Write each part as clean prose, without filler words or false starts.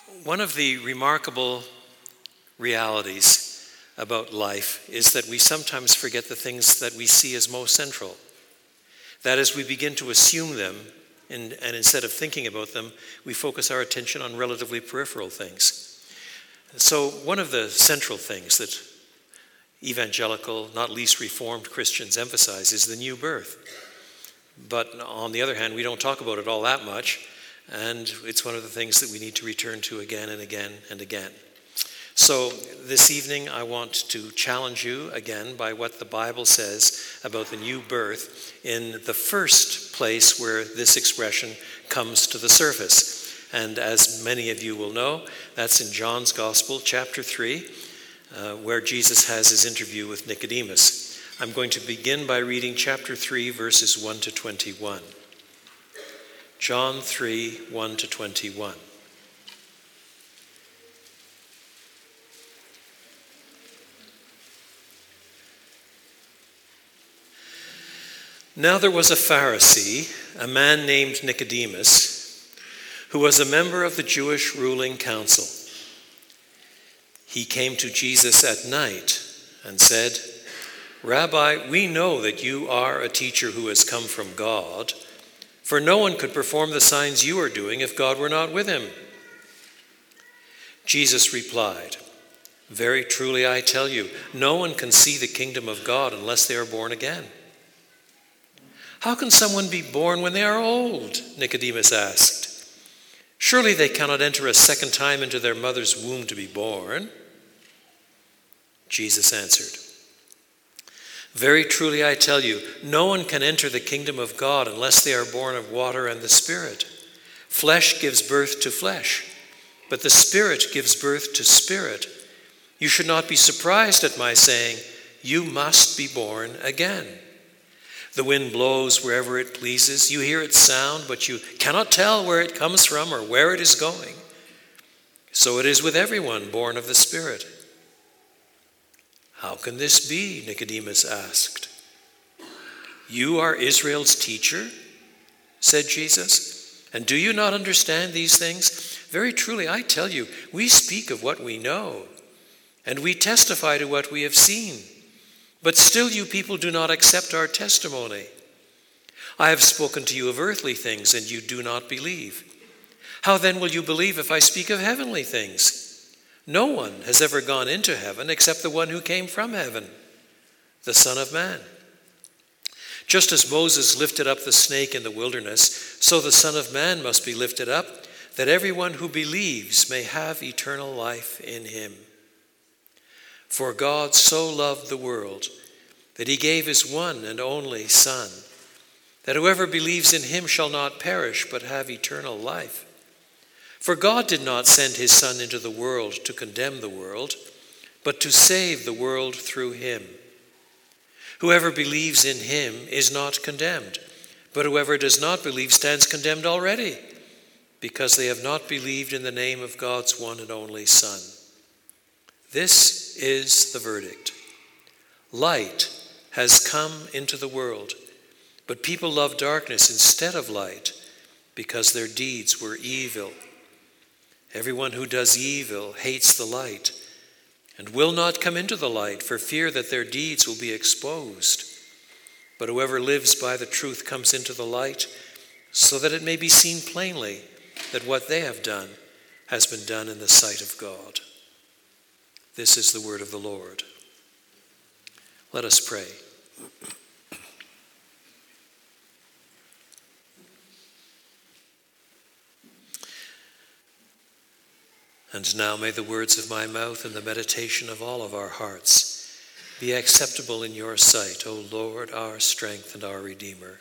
One of the remarkable realities about life is that we sometimes forget the things that we see as most central. That is, we begin to assume them, and instead of thinking about them, we focus our attention on relatively peripheral things. So one of the central things that evangelical, not least Reformed Christians emphasize is the new birth. But on the other hand, we don't talk about it all that much, and it's one of the things that we need to return to again and again and again. So this evening I want to challenge you again by what the Bible says about the new birth in the first place where this expression comes to the surface. And as many of you will know, that's in John's Gospel, chapter 3, where Jesus has his interview with Nicodemus. I'm going to begin by reading chapter 3, verses 1 to 21. John 3, 1 to 21. Now there was a Pharisee, a man named Nicodemus, who was a member of the Jewish ruling council. He came to Jesus at night and said, "Rabbi, we know that you are a teacher who has come from God, for no one could perform the signs you are doing if God were not with him." Jesus replied, "Very truly I tell you, no one can see the kingdom of God unless they are born again." "How can someone be born when they are old?" Nicodemus asked. "Surely they cannot enter a second time into their mother's womb to be born." Jesus answered, "Very truly I tell you, no one can enter the kingdom of God unless they are born of water and the Spirit. Flesh gives birth to flesh, but the Spirit gives birth to spirit. You should not be surprised at my saying, 'You must be born again.' The wind blows wherever it pleases. You hear its sound, but you cannot tell where it comes from or where it is going. So it is with everyone born of the Spirit." "How can this be?" Nicodemus asked. "You are Israel's teacher," said Jesus, "and do you not understand these things? Very truly, I tell you, we speak of what we know, and we testify to what we have seen. But still you people do not accept our testimony. I have spoken to you of earthly things, and you do not believe. How then will you believe if I speak of heavenly things? No one has ever gone into heaven except the one who came from heaven, the Son of Man. Just as Moses lifted up the snake in the wilderness, so the Son of Man must be lifted up, that everyone who believes may have eternal life in him. For God so loved the world that he gave his one and only Son, that whoever believes in him shall not perish but have eternal life. For God did not send his Son into the world to condemn the world, but to save the world through him. Whoever believes in him is not condemned, but whoever does not believe stands condemned already, because they have not believed in the name of God's one and only Son. This is the verdict. Light has come into the world, but people love darkness instead of light, because their deeds were evil. Everyone who does evil hates the light and will not come into the light for fear that their deeds will be exposed. But whoever lives by the truth comes into the light, so that it may be seen plainly that what they have done has been done in the sight of God." This is the word of the Lord. Let us pray. And now may the words of my mouth and the meditation of all of our hearts be acceptable in your sight, O Lord, our strength and our Redeemer.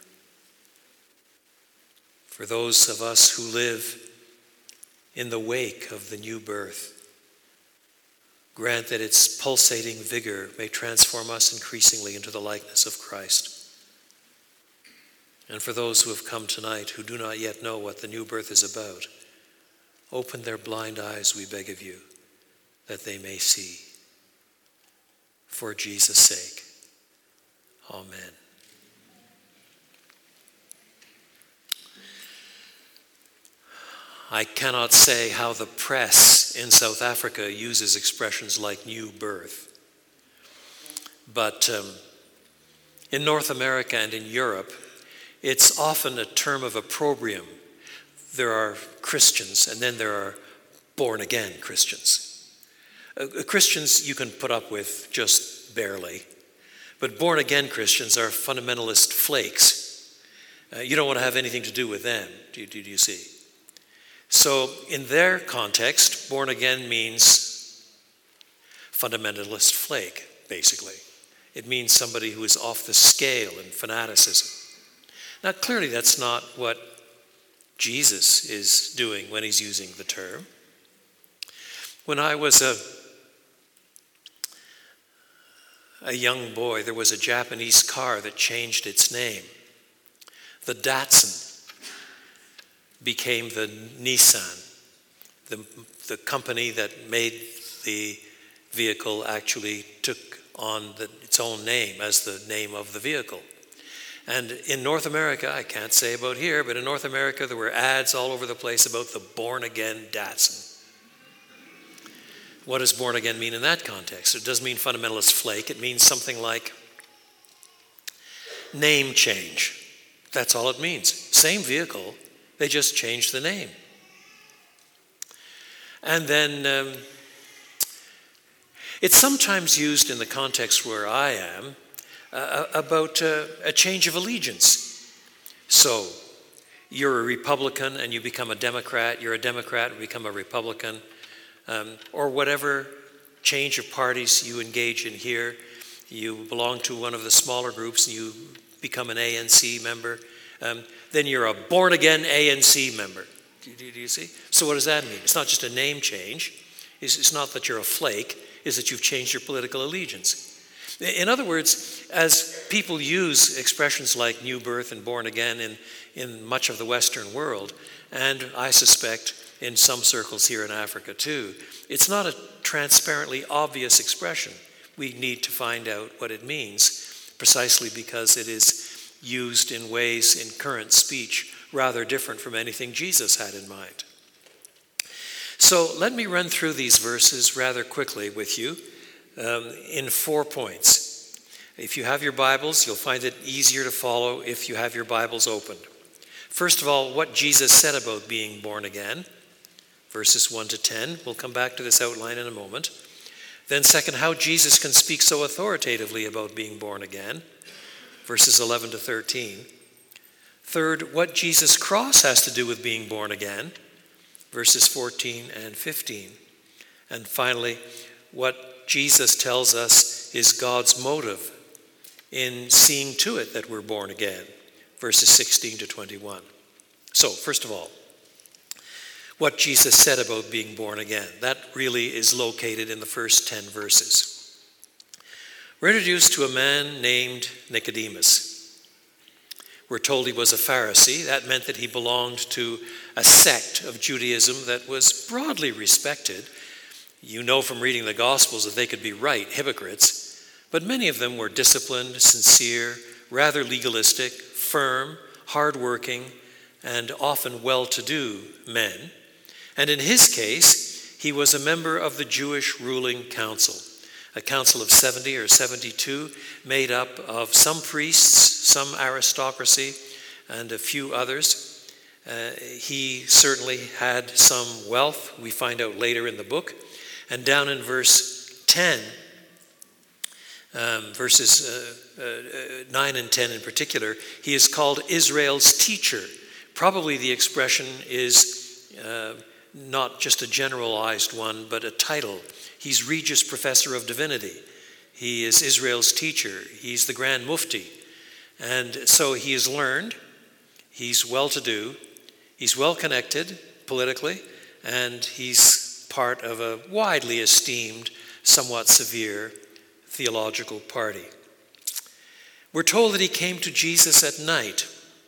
For those of us who live in the wake of the new birth, grant that its pulsating vigor may transform us increasingly into the likeness of Christ. And for those who have come tonight who do not yet know what the new birth is about, open their blind eyes, we beg of you, that they may see. For Jesus' sake. Amen. I cannot say how the press in South Africa uses expressions like new birth. But in North America and in Europe, it's often a term of opprobrium. There are Christians, and then there are born-again Christians. Christians you can put up with just barely, but born-again Christians are fundamentalist flakes. You don't want to have anything to do with them, do you see? So in their context, born-again means fundamentalist flake, basically. It means somebody who is off the scale in fanaticism. Now, clearly that's not what Jesus is doing when he's using the term. When I was a young boy, there was a Japanese car that changed its name. The Datsun became the Nissan. The company that made the vehicle actually took on its own name as the name of the vehicle. And in North America, I can't say about here, but in North America there were ads all over the place about the born-again Datsun. What does born again mean in that context? It doesn't mean fundamentalist flake. It means something like name change. That's all it means. Same vehicle, they just changed the name. And then it's sometimes used in the context where I am about a change of allegiance. So you're a Republican and you become a Democrat. You're a Democrat and become a Republican. Or whatever change of parties you engage in here. You belong to one of the smaller groups and you become an ANC member. Then you're a born-again ANC member. Do you see? So what does that mean? It's not just a name change. It's not that you're a flake. It's that you've changed your political allegiance. In other words, as people use expressions like new birth and born again in much of the Western world, and I suspect in some circles here in Africa too, it's not a transparently obvious expression. We need to find out what it means, precisely because it is used in ways in current speech rather different from anything Jesus had in mind. So let me run through these verses rather quickly with you in 4 points. If you have your Bibles, you'll find it easier to follow if you have your Bibles opened. First of all, what Jesus said about being born again, verses 1 to 10. We'll come back to this outline in a moment. Then second, how Jesus can speak so authoritatively about being born again, verses 11 to 13. Third, what Jesus' cross has to do with being born again, verses 14 and 15. And finally, what Jesus tells us is God's motive in seeing to it that we're born again, verses 16 to 21. So, first of all, what Jesus said about being born again. That really is located in the first 10 verses. We're introduced to a man named Nicodemus. We're told he was a Pharisee. That meant that he belonged to a sect of Judaism that was broadly respected. You know from reading the Gospels that they could be right, hypocrites, but many of them were disciplined, sincere, rather legalistic, firm, hardworking, and often well-to-do men. And in his case, he was a member of the Jewish ruling council, a council of 70 or 72 made up of some priests, some aristocracy, and a few others. He certainly had some wealth, we find out later in the book. And down in verse 10, verses 9 and 10 in particular, he is called Israel's teacher. Probably the expression is not just a generalized one, but a title. He's Regius Professor of Divinity. He is Israel's teacher. He's the Grand Mufti. And so he is learned, he's well-to-do, he's well-connected politically, and he's part of a widely esteemed, somewhat severe theological party. We're told that he came to Jesus at night.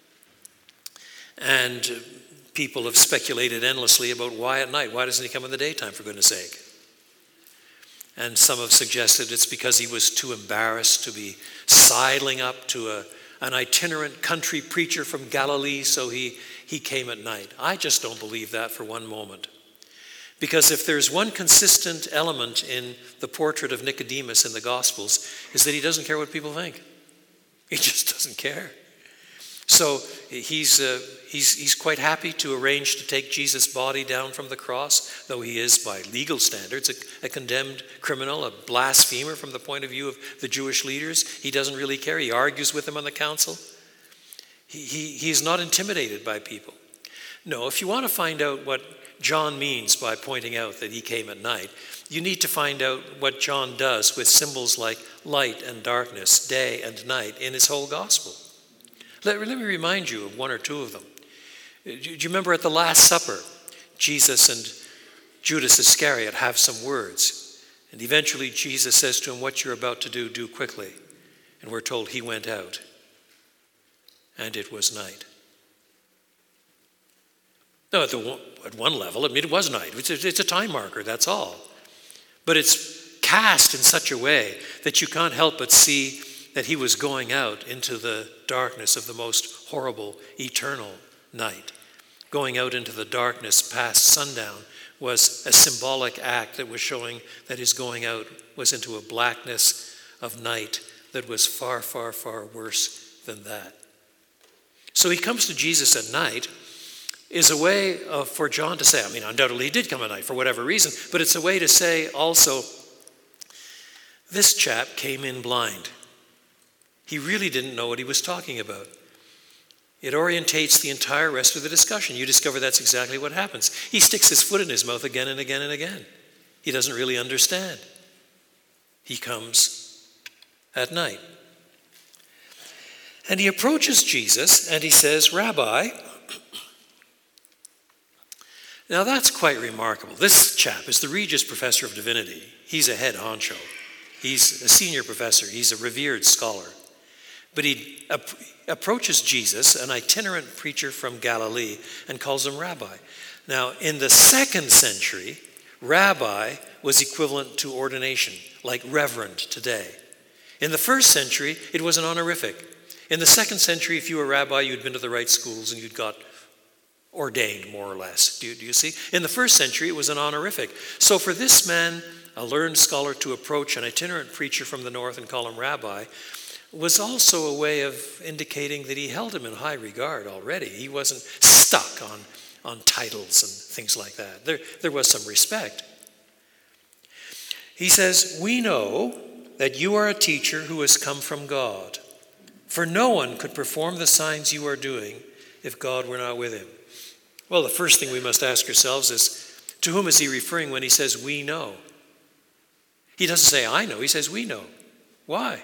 And people have speculated endlessly about why at night. Why doesn't he come in the daytime, for goodness sake? And some have suggested it's because he was too embarrassed to be sidling up to an itinerant country preacher from Galilee, so he he came at night. I just don't believe that for one moment. Because if there's one consistent element in the portrait of Nicodemus in the Gospels, is that he doesn't care what people think. He just doesn't care. So he's quite happy to arrange to take Jesus' body down from the cross, though he is, by legal standards, a condemned criminal, a blasphemer from the point of view of the Jewish leaders. He doesn't really care. He argues with them on the council. He's not intimidated by people. No, if you want to find out what John means by pointing out that he came at night, you need to find out what John does with symbols like light and darkness, day and night in his whole gospel. Let me remind you of one or two of them. Do you remember at the Last Supper, Jesus and Judas Iscariot have some words, and eventually Jesus says to him, "What you're about to do quickly." And we're told he went out, and it was night. No, at one level, it was night. It's a time marker, that's all. But it's cast in such a way that you can't help but see that he was going out into the darkness of the most horrible, eternal night. Going out into the darkness past sundown was a symbolic act that was showing that his going out was into a blackness of night that was far, far, far worse than that. So he comes to Jesus at night is a way for John to say, undoubtedly he did come at night for whatever reason, but it's a way to say also, this chap came in blind. He really didn't know what he was talking about. It orientates the entire rest of the discussion. You discover that's exactly what happens. He sticks his foot in his mouth again and again and again. He doesn't really understand. He comes at night. And he approaches Jesus and he says, "Rabbi." Now that's quite remarkable. This chap is the Regius Professor of Divinity. He's a head honcho. He's a senior professor. He's a revered scholar. But he approaches Jesus, an itinerant preacher from Galilee, and calls him Rabbi. Now, in the 2nd century, Rabbi was equivalent to ordination, like Reverend today. In the 1st century, it was an honorific. In the 2nd century, if you were a rabbi, you'd been to the right schools and you'd got ordained, more or less. Do you see? In the 1st century, it was an honorific. So for this man, a learned scholar, to approach an itinerant preacher from the north and call him Rabbi was also a way of indicating that he held him in high regard already. He wasn't stuck on titles and things like that. There was some respect. He says, "We know that you are a teacher who has come from God, for no one could perform the signs you are doing if God were not with him." Well, the first thing we must ask ourselves is, to whom is he referring when he says, "we know"? He doesn't say, "I know." He says, "we know." Why?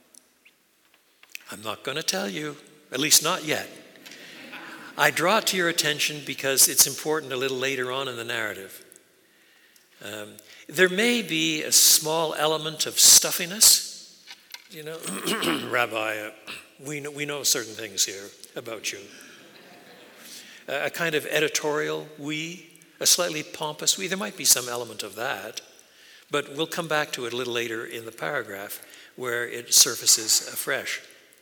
I'm not going to tell you, at least not yet. I draw it to your attention because it's important a little later on in the narrative. There may be a small element of stuffiness. Rabbi, we know certain things here about you. A kind of editorial we, a slightly pompous we. There might be some element of that, but we'll come back to it a little later in the paragraph where it surfaces afresh.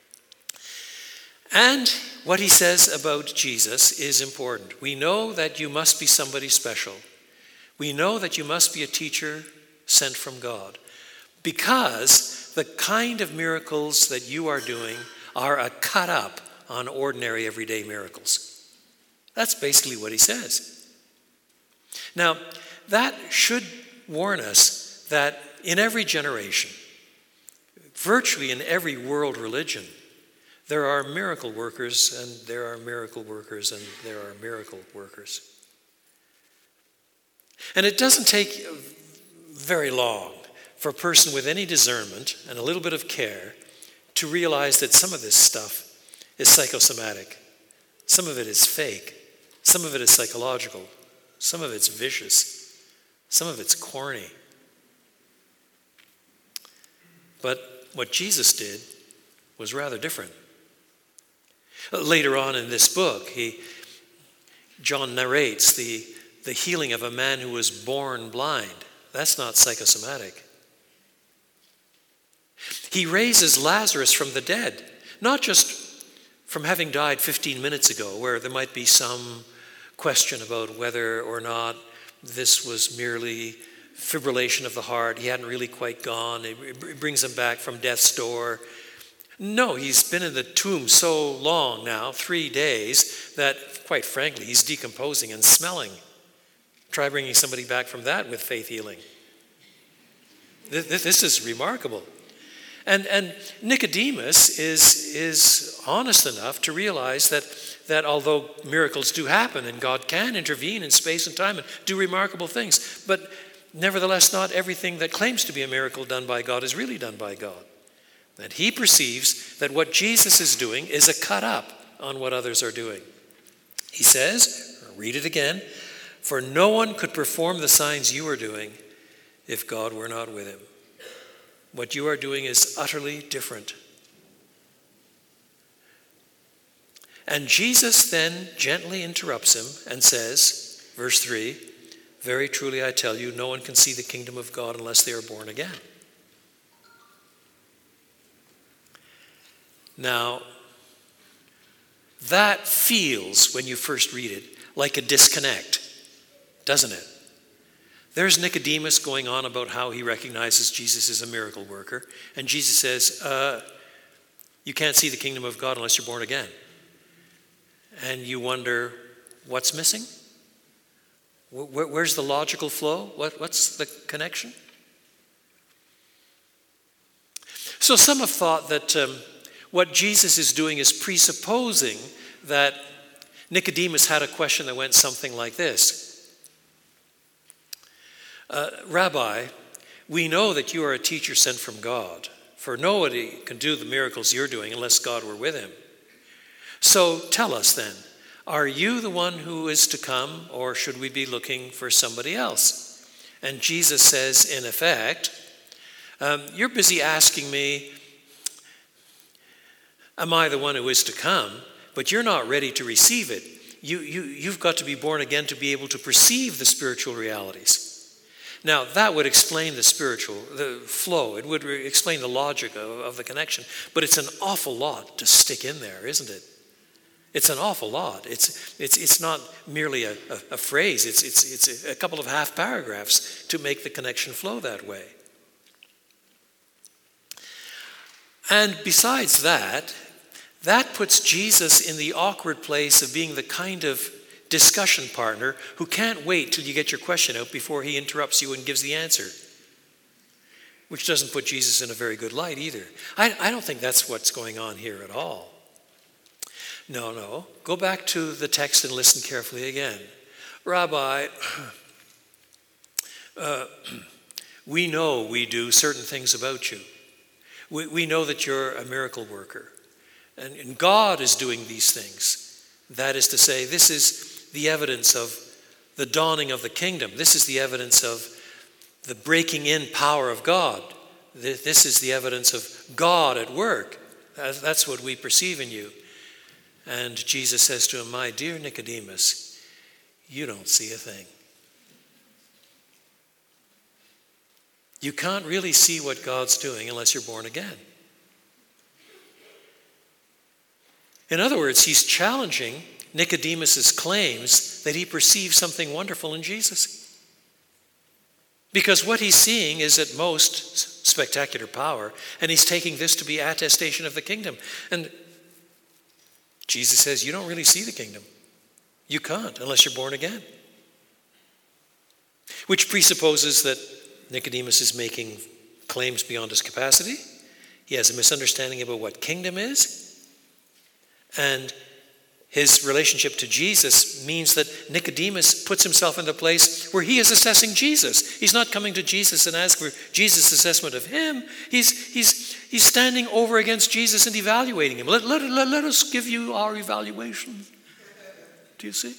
And what he says about Jesus is important. We know that you must be somebody special. We know that you must be a teacher sent from God, because the kind of miracles that you are doing are a cut up on ordinary everyday miracles. That's basically what he says. Now, that should warn us that in every generation, virtually in every world religion, there are miracle workers, and there are miracle workers, and there are miracle workers. And it doesn't take very long for a person with any discernment and a little bit of care to realize that some of this stuff is psychosomatic. Some of it is fake. Some of it is psychological. Some of it's vicious. Some of it's corny. But what Jesus did was rather different. Later on in this book, John narrates the healing of a man who was born blind. That's not psychosomatic. He raises Lazarus from the dead, not just from having died 15 minutes ago, where there might be some question about whether or not this was merely fibrillation of the heart. He hadn't really quite gone. It brings him back from death's door. No, he's been in the tomb so long now, 3 days, that quite frankly, he's decomposing and smelling. Try bringing somebody back from that with faith healing. This is remarkable. And Nicodemus is honest enough to realize that although miracles do happen and God can intervene in space and time and do remarkable things, but nevertheless not everything that claims to be a miracle done by God is really done by God. And he perceives that what Jesus is doing is a cut up on what others are doing. He says, read it again, "For no one could perform the signs you are doing if God were not with him." What you are doing is utterly different. And Jesus then gently interrupts him and says, verse 3, "Very truly I tell you, no one can see the kingdom of God unless they are born again." Now, that feels, when you first read it, like a disconnect, doesn't it? There's Nicodemus going on about how he recognizes Jesus as a miracle worker. And Jesus says, you can't see the kingdom of God unless you're born again. And you wonder, what's missing? Where's the logical flow? What's the connection? So some have thought that what Jesus is doing is presupposing that Nicodemus had a question that went something like this. "Rabbi, we know that you are a teacher sent from God, for nobody can do the miracles you're doing unless God were with him. So tell us then, are you the one who is to come, or should we be looking for somebody else?" And Jesus says, in effect, you're busy asking me, am I the one who is to come? But you're not ready to receive it. You've got to be born again to be able to perceive the spiritual realities. Now, that would explain the flow. It would explain the logic of the connection. But it's an awful lot to stick in there, isn't it? It's an awful lot. It's not merely a phrase. It's a couple of half paragraphs to make the connection flow that way. And besides that puts Jesus in the awkward place of being the kind of discussion partner who can't wait till you get your question out before he interrupts you and gives the answer, which doesn't put Jesus in a very good light either. I don't think that's what's going on here at all. No. Go back to the text and listen carefully again. "Rabbi, we know we do certain things about you. We know that you're a miracle worker. And God is doing these things. That is to say, this is the evidence of the dawning of the kingdom. This is the evidence of the breaking in power of God. This is the evidence of God at work. That's what we perceive in you." And Jesus says to him, "My dear Nicodemus, you don't see a thing. You can't really see what God's doing unless you're born again." In other words, he's challenging Nicodemus's claims that he perceives something wonderful in Jesus. Because what he's seeing is at most spectacular power, and he's taking this to be attestation of the kingdom. And Jesus says, you don't really see the kingdom. You can't unless you're born again. Which presupposes that Nicodemus is making claims beyond his capacity. He has a misunderstanding about what kingdom is. And his relationship to Jesus means that Nicodemus puts himself in the place where he is assessing Jesus. He's not coming to Jesus and asking for Jesus' assessment of him. He's standing over against Jesus and evaluating him. Let us give you our evaluation. Do you see?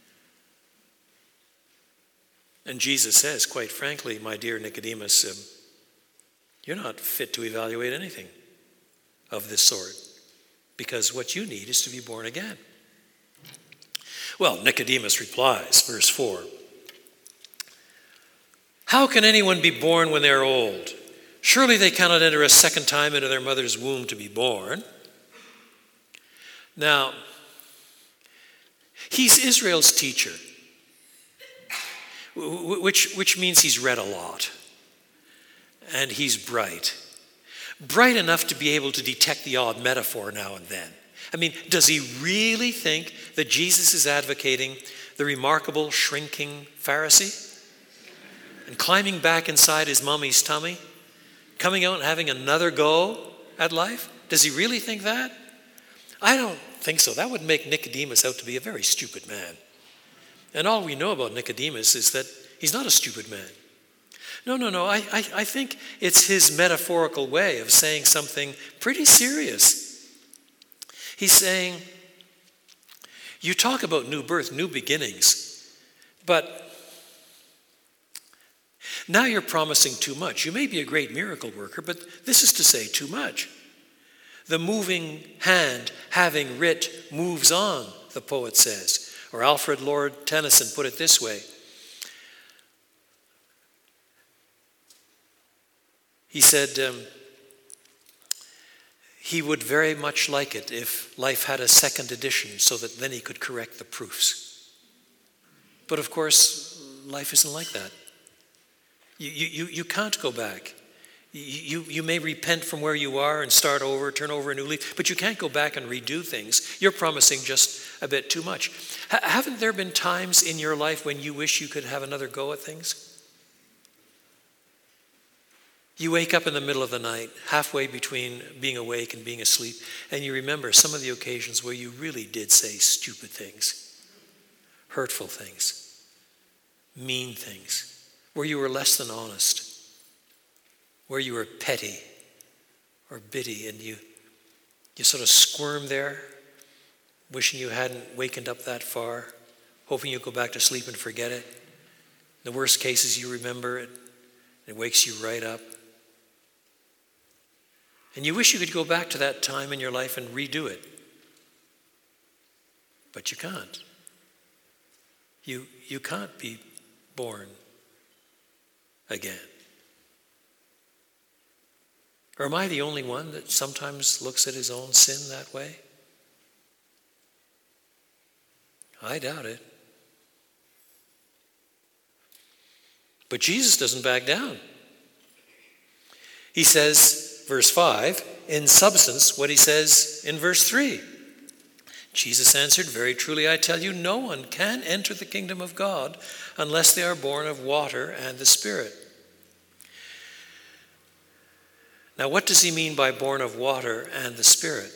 And Jesus says, quite frankly, my dear Nicodemus, you're not fit to evaluate anything of this sort, because what you need is to be born again. Well, Nicodemus replies, verse 4, "How can anyone be born when they are old? Surely they cannot enter a second time into their mother's womb to be born." Now, he's Israel's teacher, which means he's read a lot. And he's bright. Bright enough to be able to detect the odd metaphor now and then. I mean, does he really think that Jesus is advocating the remarkable shrinking Pharisee? And climbing back inside his mummy's tummy? Coming out and having another go at life? Does he really think that? I don't think so. That would make Nicodemus out to be a very stupid man. And all we know about Nicodemus is that he's not a stupid man. No. I think it's his metaphorical way of saying something pretty serious. He's saying, you talk about new birth, new beginnings, but now you're promising too much. You may be a great miracle worker, but this is to say too much. The moving hand, having writ, moves on, the poet says. Or Alfred Lord Tennyson put it this way. He said he would very much like it if life had a second edition so that then he could correct the proofs. But of course, life isn't like that. You can't go back. You may repent from where you are and start over, turn over a new leaf, but you can't go back and redo things. You're promising just a bit too much. Haven't there been times in your life when you wish you could have another go at things? You wake up in the middle of the night, halfway between being awake and being asleep, and you remember some of the occasions where you really did say stupid things, hurtful things, mean things, where you were less than honest, where you were petty or bitty, and you sort of squirm there, wishing you hadn't wakened up that far, hoping you'll go back to sleep and forget it. In the worst cases, you remember it. It wakes you right up. And you wish you could go back to that time in your life and redo it. But you can't. You can't be born again. Or am I the only one that sometimes looks at his own sin that way? I doubt it. But Jesus doesn't back down. He says, verse 5, in substance, what he says in verse 3. Jesus answered, very truly I tell you, no one can enter the kingdom of God unless they are born of water and the Spirit. Now, what does he mean by born of water and the Spirit?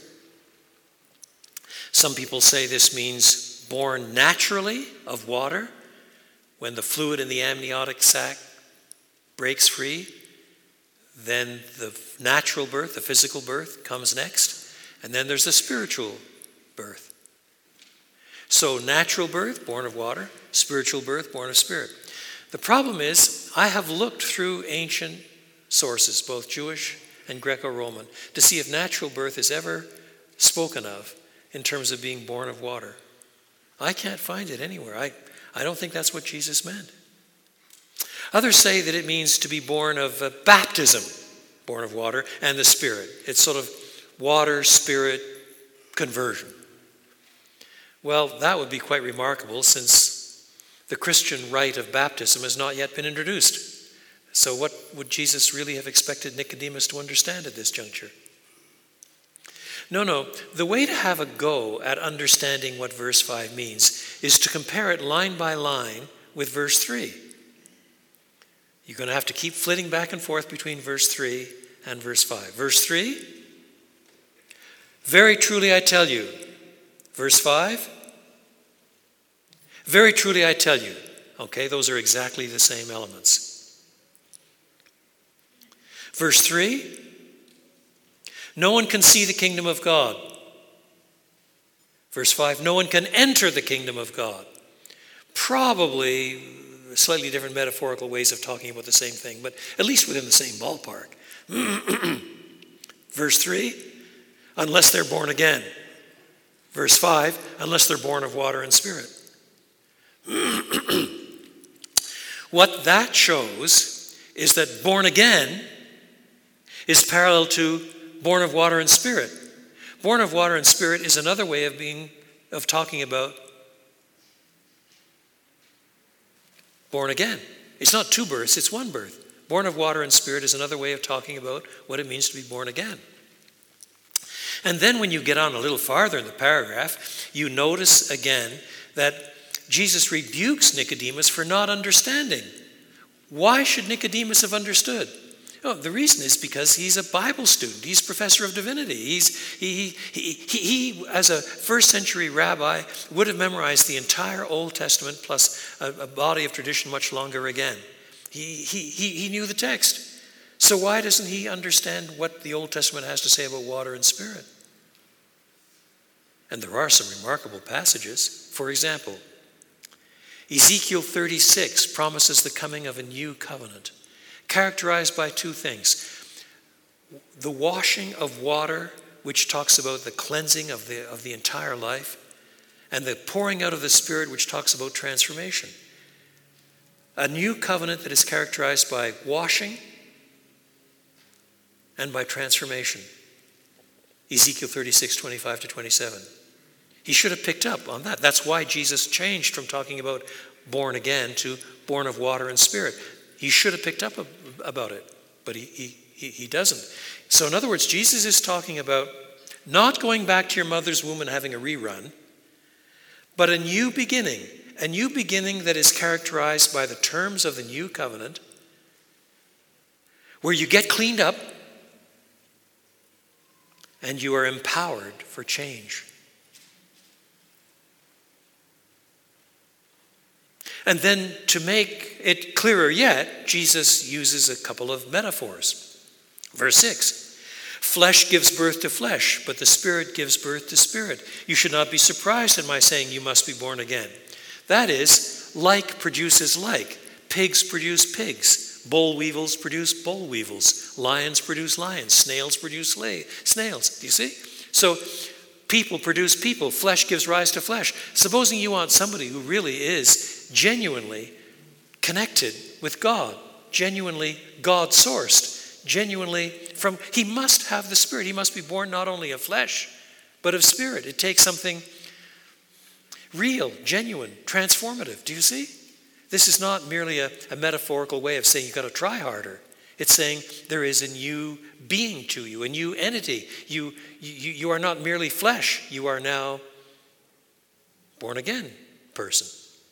Some people say this means born naturally of water, when the fluid in the amniotic sac breaks free, then the natural birth, the physical birth, comes next, and then there's the spiritual birth. So natural birth, born of water, spiritual birth, born of Spirit. The problem is, I have looked through ancient sources, both Jewish and Greco-Roman, to see if natural birth is ever spoken of in terms of being born of water. I can't find it anywhere. I don't think that's what Jesus meant. Others say that it means to be born of baptism, born of water, and the Spirit. It's sort of water, Spirit, conversion. Well, that would be quite remarkable since the Christian rite of baptism has not yet been introduced. So what would Jesus really have expected Nicodemus to understand at this juncture? No. The way to have a go at understanding what verse 5 means is to compare it line by line with verse 3. You're going to have to keep flitting back and forth between verse 3 and verse 5. Verse 3, very truly I tell you. Verse 5, very truly I tell you. Okay, those are exactly the same elements. Verse 3, no one can see the kingdom of God. Verse 5, no one can enter the kingdom of God. Probably slightly different metaphorical ways of talking about the same thing, but at least within the same ballpark. Verse 3, unless they're born again. Verse 5, unless they're born of water and Spirit. What that shows is that born again is parallel to born of water and Spirit. Born of water and spirit is another way of talking about born again. It's not two births, it's one birth. Born of water and spirit is another way of talking about what it means to be born again. And then when you get on a little farther in the paragraph, you notice again that Jesus rebukes Nicodemus for not understanding. Why should Nicodemus have understood? Oh, the reason is because he's a Bible student. He's professor of divinity. He, as a first century rabbi, would have memorized the entire Old Testament plus a body of tradition much longer again. He knew the text. So why doesn't he understand what the Old Testament has to say about water and spirit? And there are some remarkable passages. For example, Ezekiel 36 promises the coming of a new covenant, characterized by two things. The washing of water, which talks about the cleansing of the entire life, and the pouring out of the Spirit, which talks about transformation. A new covenant that is characterized by washing and by transformation. Ezekiel 36, 25 to 27. He should have picked up on that. That's why Jesus changed from talking about born again to born of water and spirit. He should have picked up about it, but he doesn't. So in other words, Jesus is talking about not going back to your mother's womb and having a rerun, but a new beginning that is characterized by the terms of the new covenant, where you get cleaned up and you are empowered for change. And then to make it clearer yet, Jesus uses a couple of metaphors. Verse 6, flesh gives birth to flesh, but the Spirit gives birth to spirit. You should not be surprised at my saying you must be born again. That is, like produces like. Pigs produce pigs. Boll weevils produce boll weevils. Lions produce lions. Snails produce snails. Do you see? So people produce people. Flesh gives rise to flesh. Supposing you want somebody who really is genuinely connected with God, genuinely God-sourced, he must have the Spirit. He must be born not only of flesh, but of spirit. It takes something real, genuine, transformative. Do you see? This is not merely a metaphorical way of saying you've got to try harder. It's saying there is a new being to you, a new entity. You are not merely flesh. You are now born again person.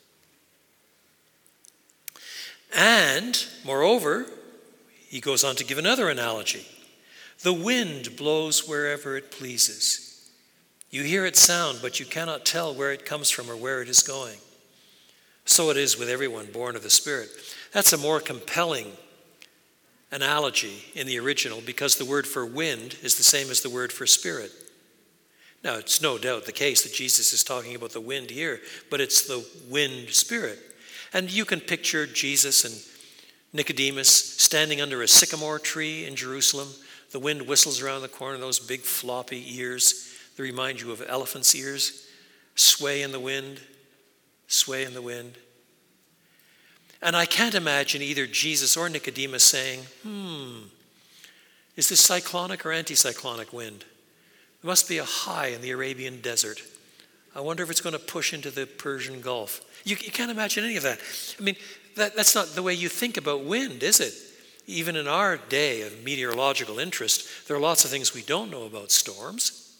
And, moreover, he goes on to give another analogy. The wind blows wherever it pleases. You hear its sound, but you cannot tell where it comes from or where it is going. So it is with everyone born of the Spirit. That's a more compelling analogy in the original because the word for wind is the same as the word for spirit. Now, it's no doubt the case that Jesus is talking about the wind here, but it's the wind spirit. And you can picture Jesus and Nicodemus standing under a sycamore tree in Jerusalem. The wind whistles around the corner, those big floppy ears that remind you of elephant's ears, sway in the wind, sway in the wind. And I can't imagine either Jesus or Nicodemus saying, is this cyclonic or anticyclonic wind? There must be a high in the Arabian desert. I wonder if it's going to push into the Persian Gulf. You can't imagine any of that. I mean, that's not the way you think about wind, is it? Even in our day of meteorological interest, there are lots of things we don't know about storms.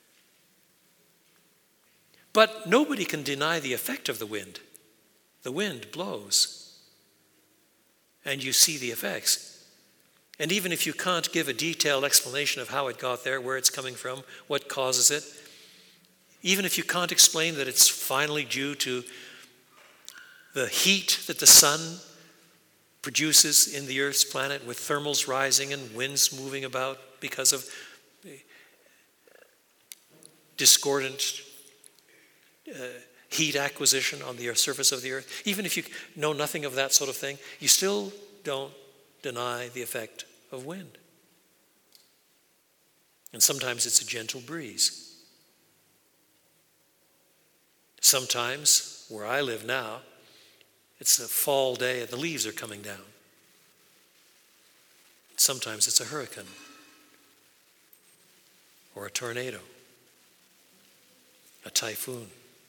But nobody can deny the effect of the wind. The wind blows, and you see the effects. And even if you can't give a detailed explanation of how it got there, where it's coming from, what causes it, even if you can't explain that it's finally due to the heat that the sun produces in the Earth's planet with thermals rising and winds moving about because of discordant heat acquisition on the surface of the Earth, even if you know nothing of that sort of thing, you still don't deny the effect of wind. And sometimes it's a gentle breeze. Sometimes, where I live now, it's a fall day and the leaves are coming down. Sometimes it's a hurricane or a tornado. a typhoon.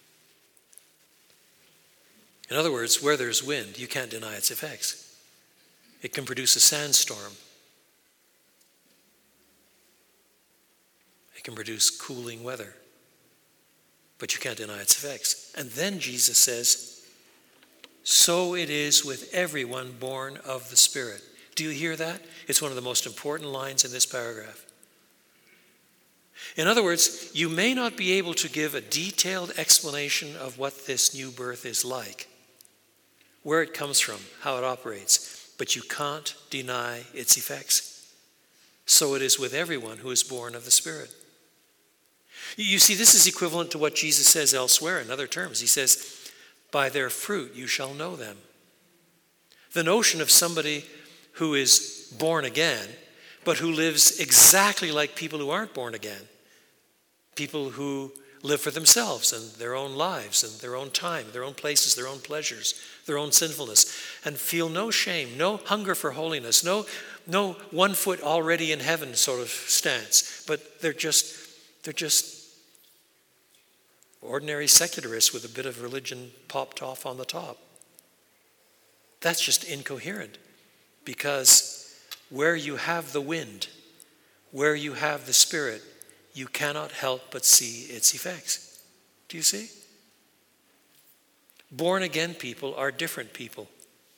In other words, where there's wind, you can't deny its effects. It can produce a sandstorm. It can produce cooling weather. But you can't deny its effects. And then Jesus says, so it is with everyone born of the Spirit. Do you hear that? It's one of the most important lines in this paragraph. In other words, you may not be able to give a detailed explanation of what this new birth is like, where it comes from, how it operates, but you can't deny its effects. So it is with everyone who is born of the Spirit. You see, this is equivalent to what Jesus says elsewhere in other terms. He says, by their fruit you shall know them. The notion of somebody who is born again, but who lives exactly like people who aren't born again, people who live for themselves and their own lives and their own time, their own places, their own pleasures, their own sinfulness, and feel no shame, no hunger for holiness, no 1 foot already in heaven sort of stance, but they're just ordinary secularists with a bit of religion popped off on the top. That's just incoherent, because where you have the wind, where you have the Spirit, you cannot help but see its effects. Do you see? Born again people are different people.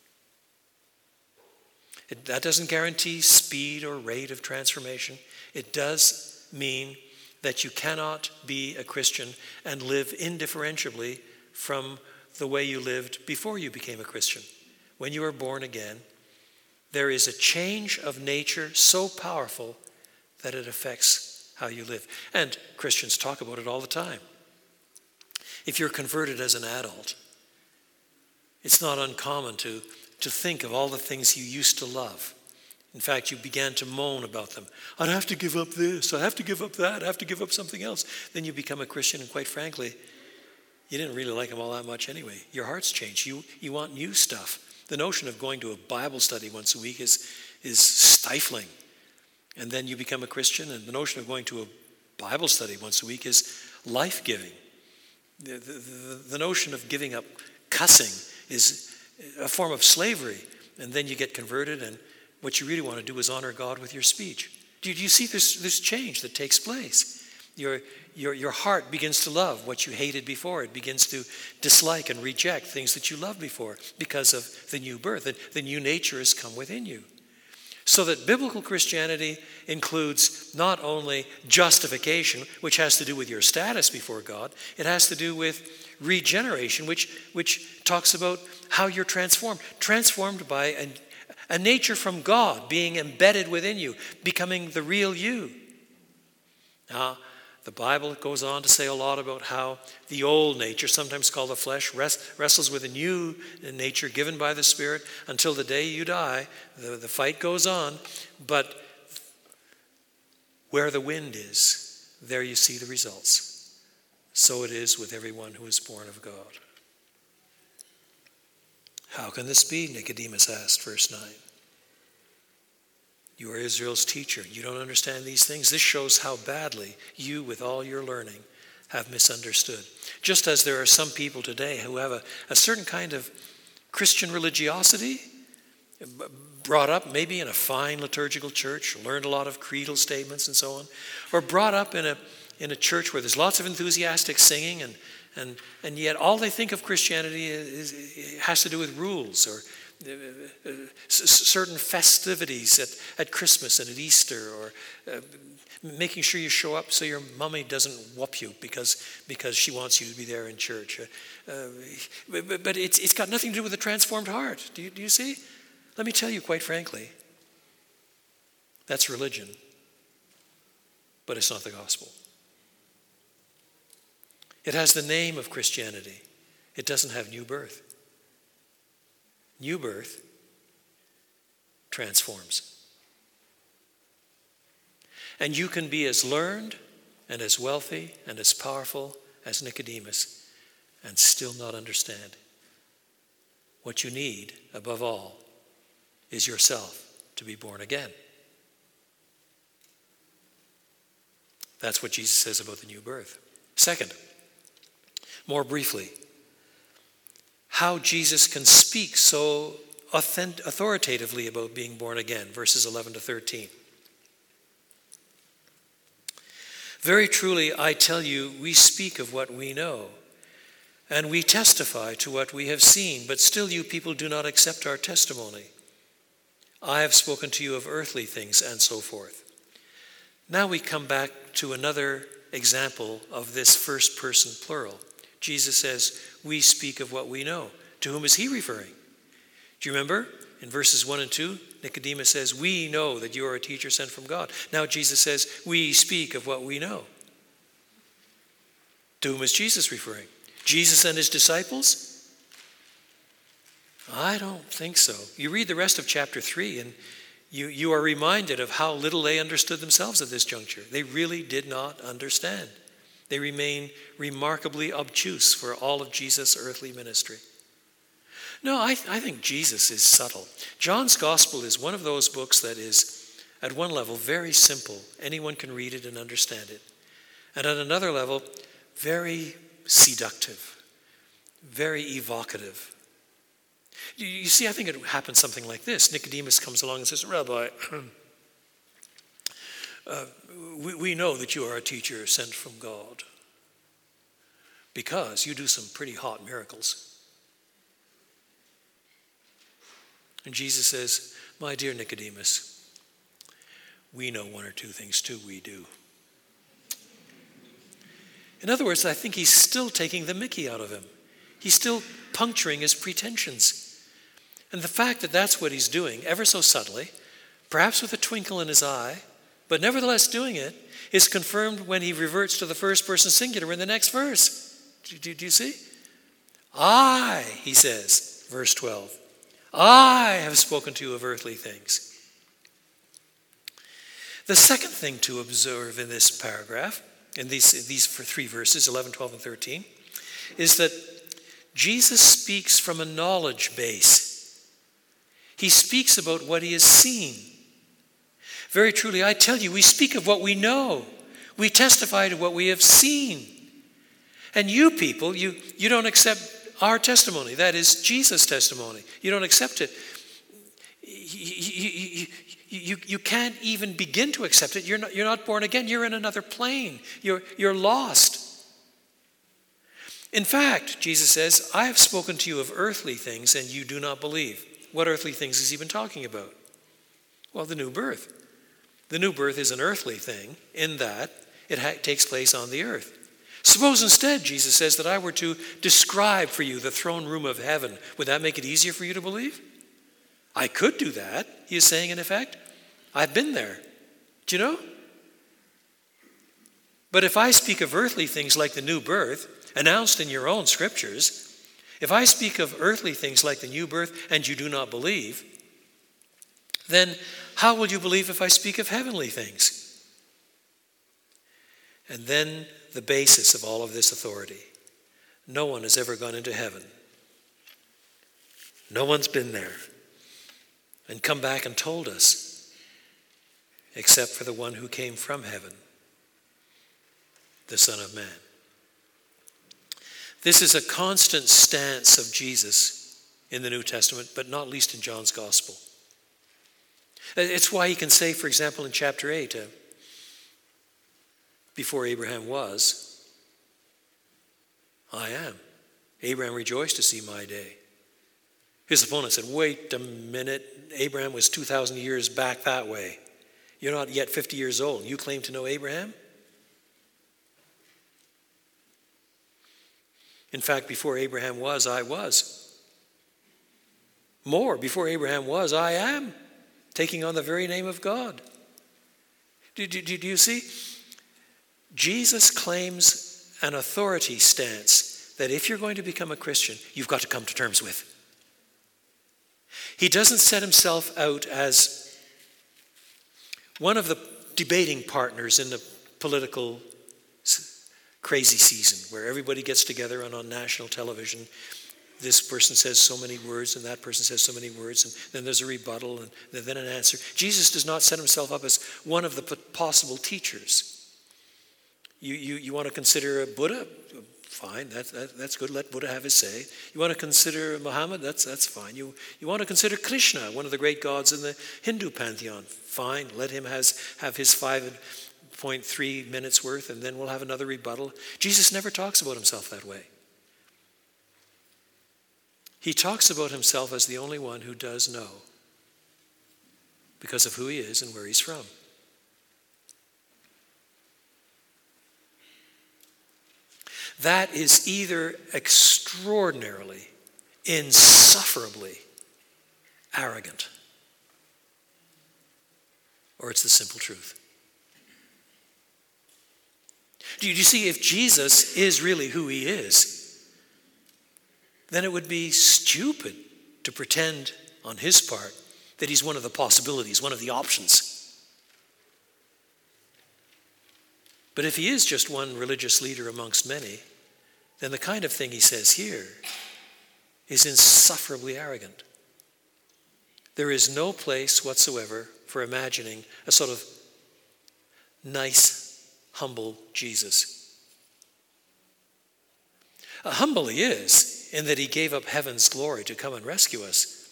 That doesn't guarantee speed or rate of transformation. It does mean that you cannot be a Christian and live indifferentiably from the way you lived before you became a Christian. When you are born again, there is a change of nature so powerful that it affects how you live. And Christians talk about it all the time. If you're converted as an adult, it's not uncommon to think of all the things you used to love. In fact, you began to moan about them. I'd have to give up this, I have to give up that, I have to give up something else. Then you become a Christian, and quite frankly, you didn't really like them all that much anyway. Your heart's changed. You want new stuff. The notion of going to a Bible study once a week is stifling. And then you become a Christian, and the notion of going to a Bible study once a week is life-giving. The notion of giving up cussing is a form of slavery. And then you get converted, and what you really want to do is honor God with your speech. Do you see this change that takes place? Your heart begins to love what you hated before. It begins to dislike and reject things that you loved before because of the new birth. The new nature has come within you. So that biblical Christianity includes not only justification, which has to do with your status before God, it has to do with regeneration, which talks about how you're transformed by a nature from God being embedded within you, becoming the real you. Now, the Bible goes on to say a lot about how the old nature, sometimes called the flesh, wrestles with a new nature given by the Spirit until the day you die. The fight goes on, but where the wind is, there you see the results. So it is with everyone who is born of God. How can this be? Nicodemus asked, verse 9. You are Israel's teacher. You don't understand these things. This shows how badly you, with all your learning, have misunderstood. Just as there are some people today who have a certain kind of Christian religiosity, brought up maybe in a fine liturgical church, learned a lot of creedal statements and so on, or brought up in a church where there's lots of enthusiastic singing, and yet all they think of Christianity has to do with rules or certain festivities at Christmas and at Easter, or making sure you show up so your mommy doesn't whoop you because she wants you to be there in church. But it's got nothing to do with a transformed heart. Do you see? Let me tell you quite frankly, that's religion, but it's not the gospel. It has the name of Christianity. It doesn't have new birth. New birth transforms. And you can be as learned and as wealthy and as powerful as Nicodemus and still not understand. What you need, above all, is yourself to be born again. That's what Jesus says about the new birth. Second, More briefly, how Jesus can speak so authoritatively about being born again, verses 11 to 13. Very truly, I tell you, we speak of what we know, and we testify to what we have seen, but still you people do not accept our testimony. I have spoken to you of earthly things, and so forth. Now we come back to another example of this first person plural. Jesus says, we speak of what we know. To whom is he referring? Do you remember? In verses 1 and 2, Nicodemus says, we know that you are a teacher sent from God. Now Jesus says, we speak of what we know. To whom is Jesus referring? Jesus and his disciples? I don't think so. You read the rest of chapter 3 and you are reminded of how little they understood themselves at this juncture. They really did not understand. They remain remarkably obtuse for all of Jesus' earthly ministry. No, I think Jesus is subtle. John's Gospel is one of those books that is, at one level, very simple. Anyone can read it and understand it. And at another level, very seductive, very evocative. You see, I think it happens something like this. Nicodemus comes along and says, Rabbi, we know that you are a teacher sent from God because you do some pretty hot miracles. And Jesus says, my dear Nicodemus, we know one or two things too, we do. In other words, I think he's still taking the mickey out of him. He's still puncturing his pretensions. And the fact that that's what he's doing, ever so subtly, perhaps with a twinkle in his eye, but nevertheless doing it, is confirmed when he reverts to the first person singular in the next verse. Do you see? I, he says, verse 12, I have spoken to you of earthly things. The second thing to observe in this paragraph, in these 3 verses, 11, 12, and 13, is that Jesus speaks from a knowledge base. He speaks about what he has seen. Very truly, I tell you, we speak of what we know. We testify to what we have seen. And you people, you don't accept our testimony. That is Jesus' testimony. You don't accept it. You can't even begin to accept it. You're not born again. You're in another plane. You're lost. In fact, Jesus says, I have spoken to you of earthly things and you do not believe. What earthly things has he been talking about? Well, the new birth. The new birth is an earthly thing in that it takes place on the earth. Suppose instead, Jesus says, that I were to describe for you the throne room of heaven. Would that make it easier for you to believe? I could do that, he is saying in effect. I've been there. Do you know? But if I speak of earthly things like the new birth, announced in your own scriptures, if I speak of earthly things like the new birth and you do not believe, then how will you believe if I speak of heavenly things? And then the basis of all of this authority. No one has ever gone into heaven. No one's been there and come back and told us, except for the one who came from heaven, the Son of Man. This is a constant stance of Jesus in the New Testament, but not least in John's Gospel. It's why he can say, for example, in chapter 8, before Abraham was, I am. Abraham rejoiced to see my day. His opponent said, wait a minute, Abraham was 2,000 years back that way. You're not yet 50 years old. You claim to know Abraham? In fact, before Abraham was, I was. More, before Abraham was, I am, taking on the very name of God. Do you see? Jesus claims an authority stance that if you're going to become a Christian, you've got to come to terms with. He doesn't set himself out as one of the debating partners in the political crazy season where everybody gets together and on national television, this person says so many words and that person says so many words, and then there's a rebuttal and then an answer. Jesus does not set himself up as one of the possible teachers. You want to consider Buddha? fine, that's good. Let Buddha have his say. You want to consider Muhammad? That's fine. You want to consider Krishna, one of the great gods in the Hindu pantheon? Fine, let him have his 5.3 minutes worth, and then we'll have another rebuttal. Jesus never talks about himself that way. He talks about himself as the only one who does know, because of who he is and where he's from. That is either extraordinarily, insufferably arrogant, or it's the simple truth. Do you see, if Jesus is really who he is, then it would be stupid to pretend on his part that he's one of the possibilities, one of the options. But if he is just one religious leader amongst many, then the kind of thing he says here is insufferably arrogant. There is no place whatsoever for imagining a sort of nice, humble Jesus. Humble he is, in that he gave up heaven's glory to come and rescue us.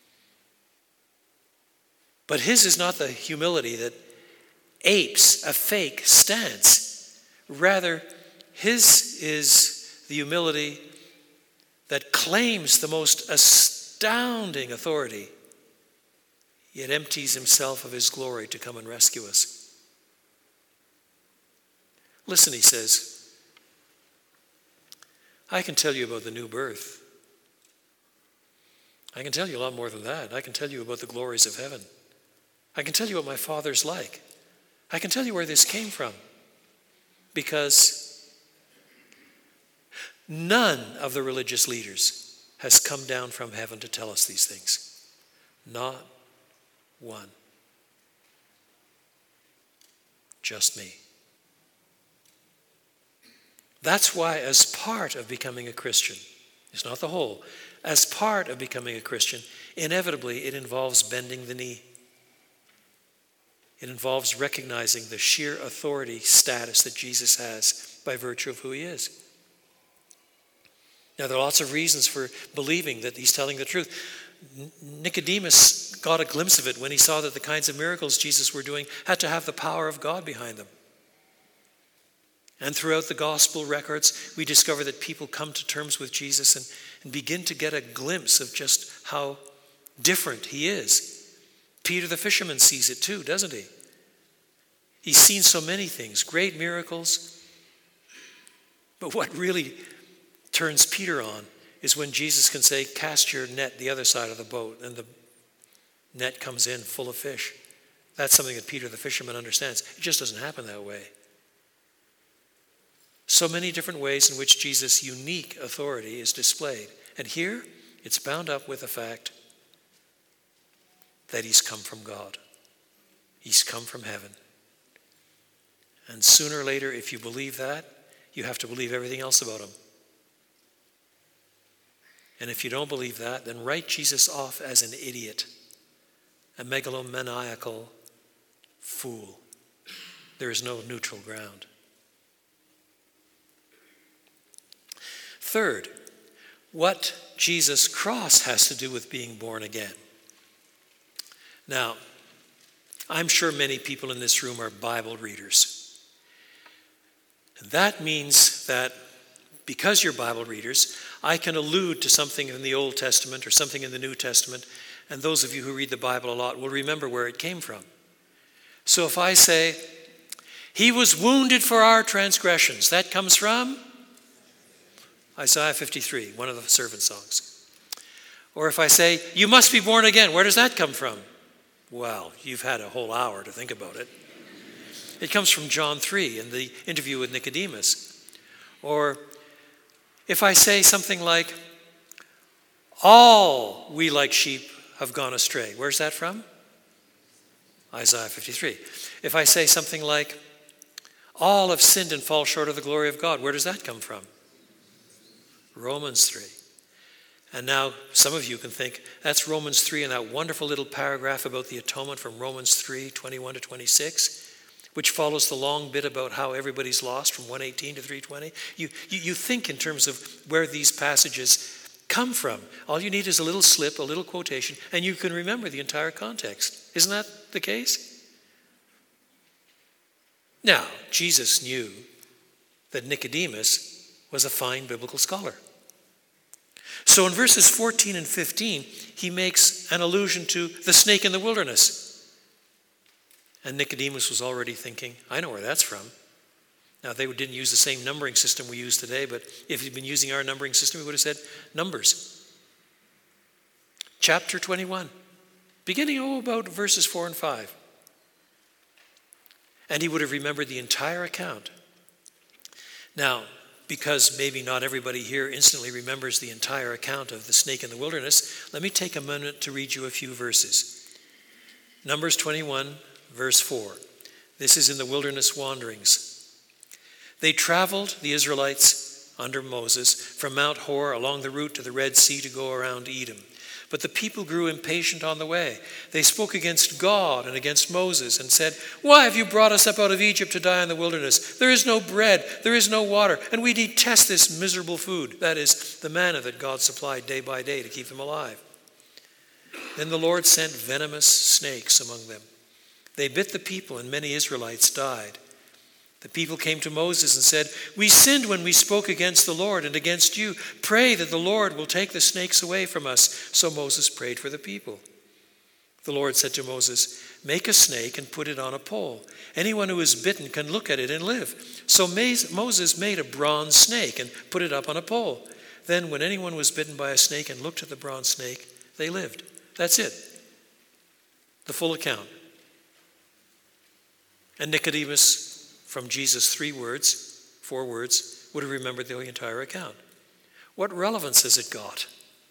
But his is not the humility that apes a fake stance. Rather, his is the humility that claims the most astounding authority, yet empties himself of his glory to come and rescue us. Listen, he says, I can tell you about the new birth. I can tell you a lot more than that. I can tell you about the glories of heaven. I can tell you what my Father's like. I can tell you where this came from. Because none of the religious leaders has come down from heaven to tell us these things. Not one. Just me. That's why, as part of becoming a Christian, it's not the whole, as part of becoming a Christian, inevitably it involves bending the knee. It involves recognizing the sheer authority status that Jesus has by virtue of who he is. Now, there are lots of reasons for believing that he's telling the truth. Nicodemus got a glimpse of it when he saw that the kinds of miracles Jesus were doing had to have the power of God behind them. And throughout the gospel records, we discover that people come to terms with Jesus and begin to get a glimpse of just how different he is. Peter the fisherman sees it too, doesn't he? He's seen so many things, great miracles. But what really turns Peter on is when Jesus can say, cast your net the other side of the boat, and the net comes in full of fish. That's something that Peter the fisherman understands. It just doesn't happen that way. So many different ways in which Jesus' unique authority is displayed. And here, it's bound up with the fact that he's come from God. He's come from heaven. And sooner or later, if you believe that, you have to believe everything else about him. And if you don't believe that, then write Jesus off as an idiot, a megalomaniacal fool. There is no neutral ground. Third, what Jesus' cross has to do with being born again. Now, I'm sure many people in this room are Bible readers. And that means that because you're Bible readers, I can allude to something in the Old Testament or something in the New Testament, and those of you who read the Bible a lot will remember where it came from. So if I say, he was wounded for our transgressions, that comes from Isaiah 53, one of the servant songs. Or if I say, you must be born again, where does that come from? Well, you've had a whole hour to think about it. It comes from John 3 in the interview with Nicodemus. Or if I say something like, all we like sheep have gone astray, where's that from? Isaiah 53. If I say something like, all have sinned and fall short of the glory of God, where does that come from? Romans 3. And now some of you can think, that's Romans 3 and that wonderful little paragraph about the atonement from Romans 3, 21 to 26. which follows the long bit about how everybody's lost from 118 to 320. You think in terms of where these passages come from. All you need is a little slip, a little quotation, and you can remember the entire context. Isn't that the case? Now, Jesus knew that Nicodemus was a fine biblical scholar. So in verses 14 and 15, he makes an allusion to the snake in the wilderness. And Nicodemus was already thinking, I know where that's from. Now, they didn't use the same numbering system we use today, but if he'd been using our numbering system, he would have said Numbers. Chapter 21, beginning about verses 4 and 5. And he would have remembered the entire account. Now, because maybe not everybody here instantly remembers the entire account of the snake in the wilderness, let me take a minute to read you a few verses. Numbers 21, verse 4. This is in the wilderness wanderings. They traveled, the Israelites, under Moses, from Mount Hor along the route to the Red Sea to go around Edom. But the people grew impatient on the way. They spoke against God and against Moses and said, Why have you brought us up out of Egypt to die in the wilderness? There is no bread, there is no water, and we detest this miserable food. That is, the manna that God supplied day by day to keep them alive. Then the Lord sent venomous snakes among them. They bit the people, and many Israelites died. The people came to Moses and said, We sinned when we spoke against the Lord and against you. Pray that the Lord will take the snakes away from us. So Moses prayed for the people. The Lord said to Moses, Make a snake and put it on a pole. Anyone who is bitten can look at it and live. So Moses made a bronze snake and put it up on a pole. Then when anyone was bitten by a snake and looked at the bronze snake, they lived. That's it. The full account. And Nicodemus, from Jesus' 4 words, would have remembered the entire account. What relevance has it got?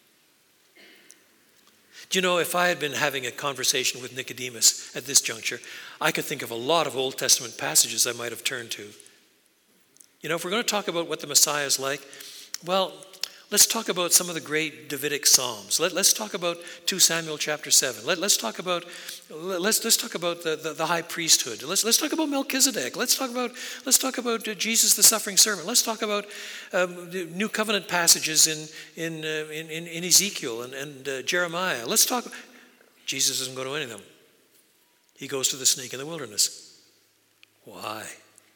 Do you know, if I had been having a conversation with Nicodemus at this juncture, I could think of a lot of Old Testament passages I might have turned to. You know, if we're going to talk about what the Messiah is like, well, let's talk about some of the great Davidic Psalms. Let's talk about 2 Samuel chapter 7. Let's talk about the high priesthood. Let's talk about Melchizedek. Let's talk about Jesus the suffering servant. Let's talk about new covenant passages in Ezekiel and Jeremiah. Let's talk. Jesus doesn't go to any of them. He goes to the snake in the wilderness. Why?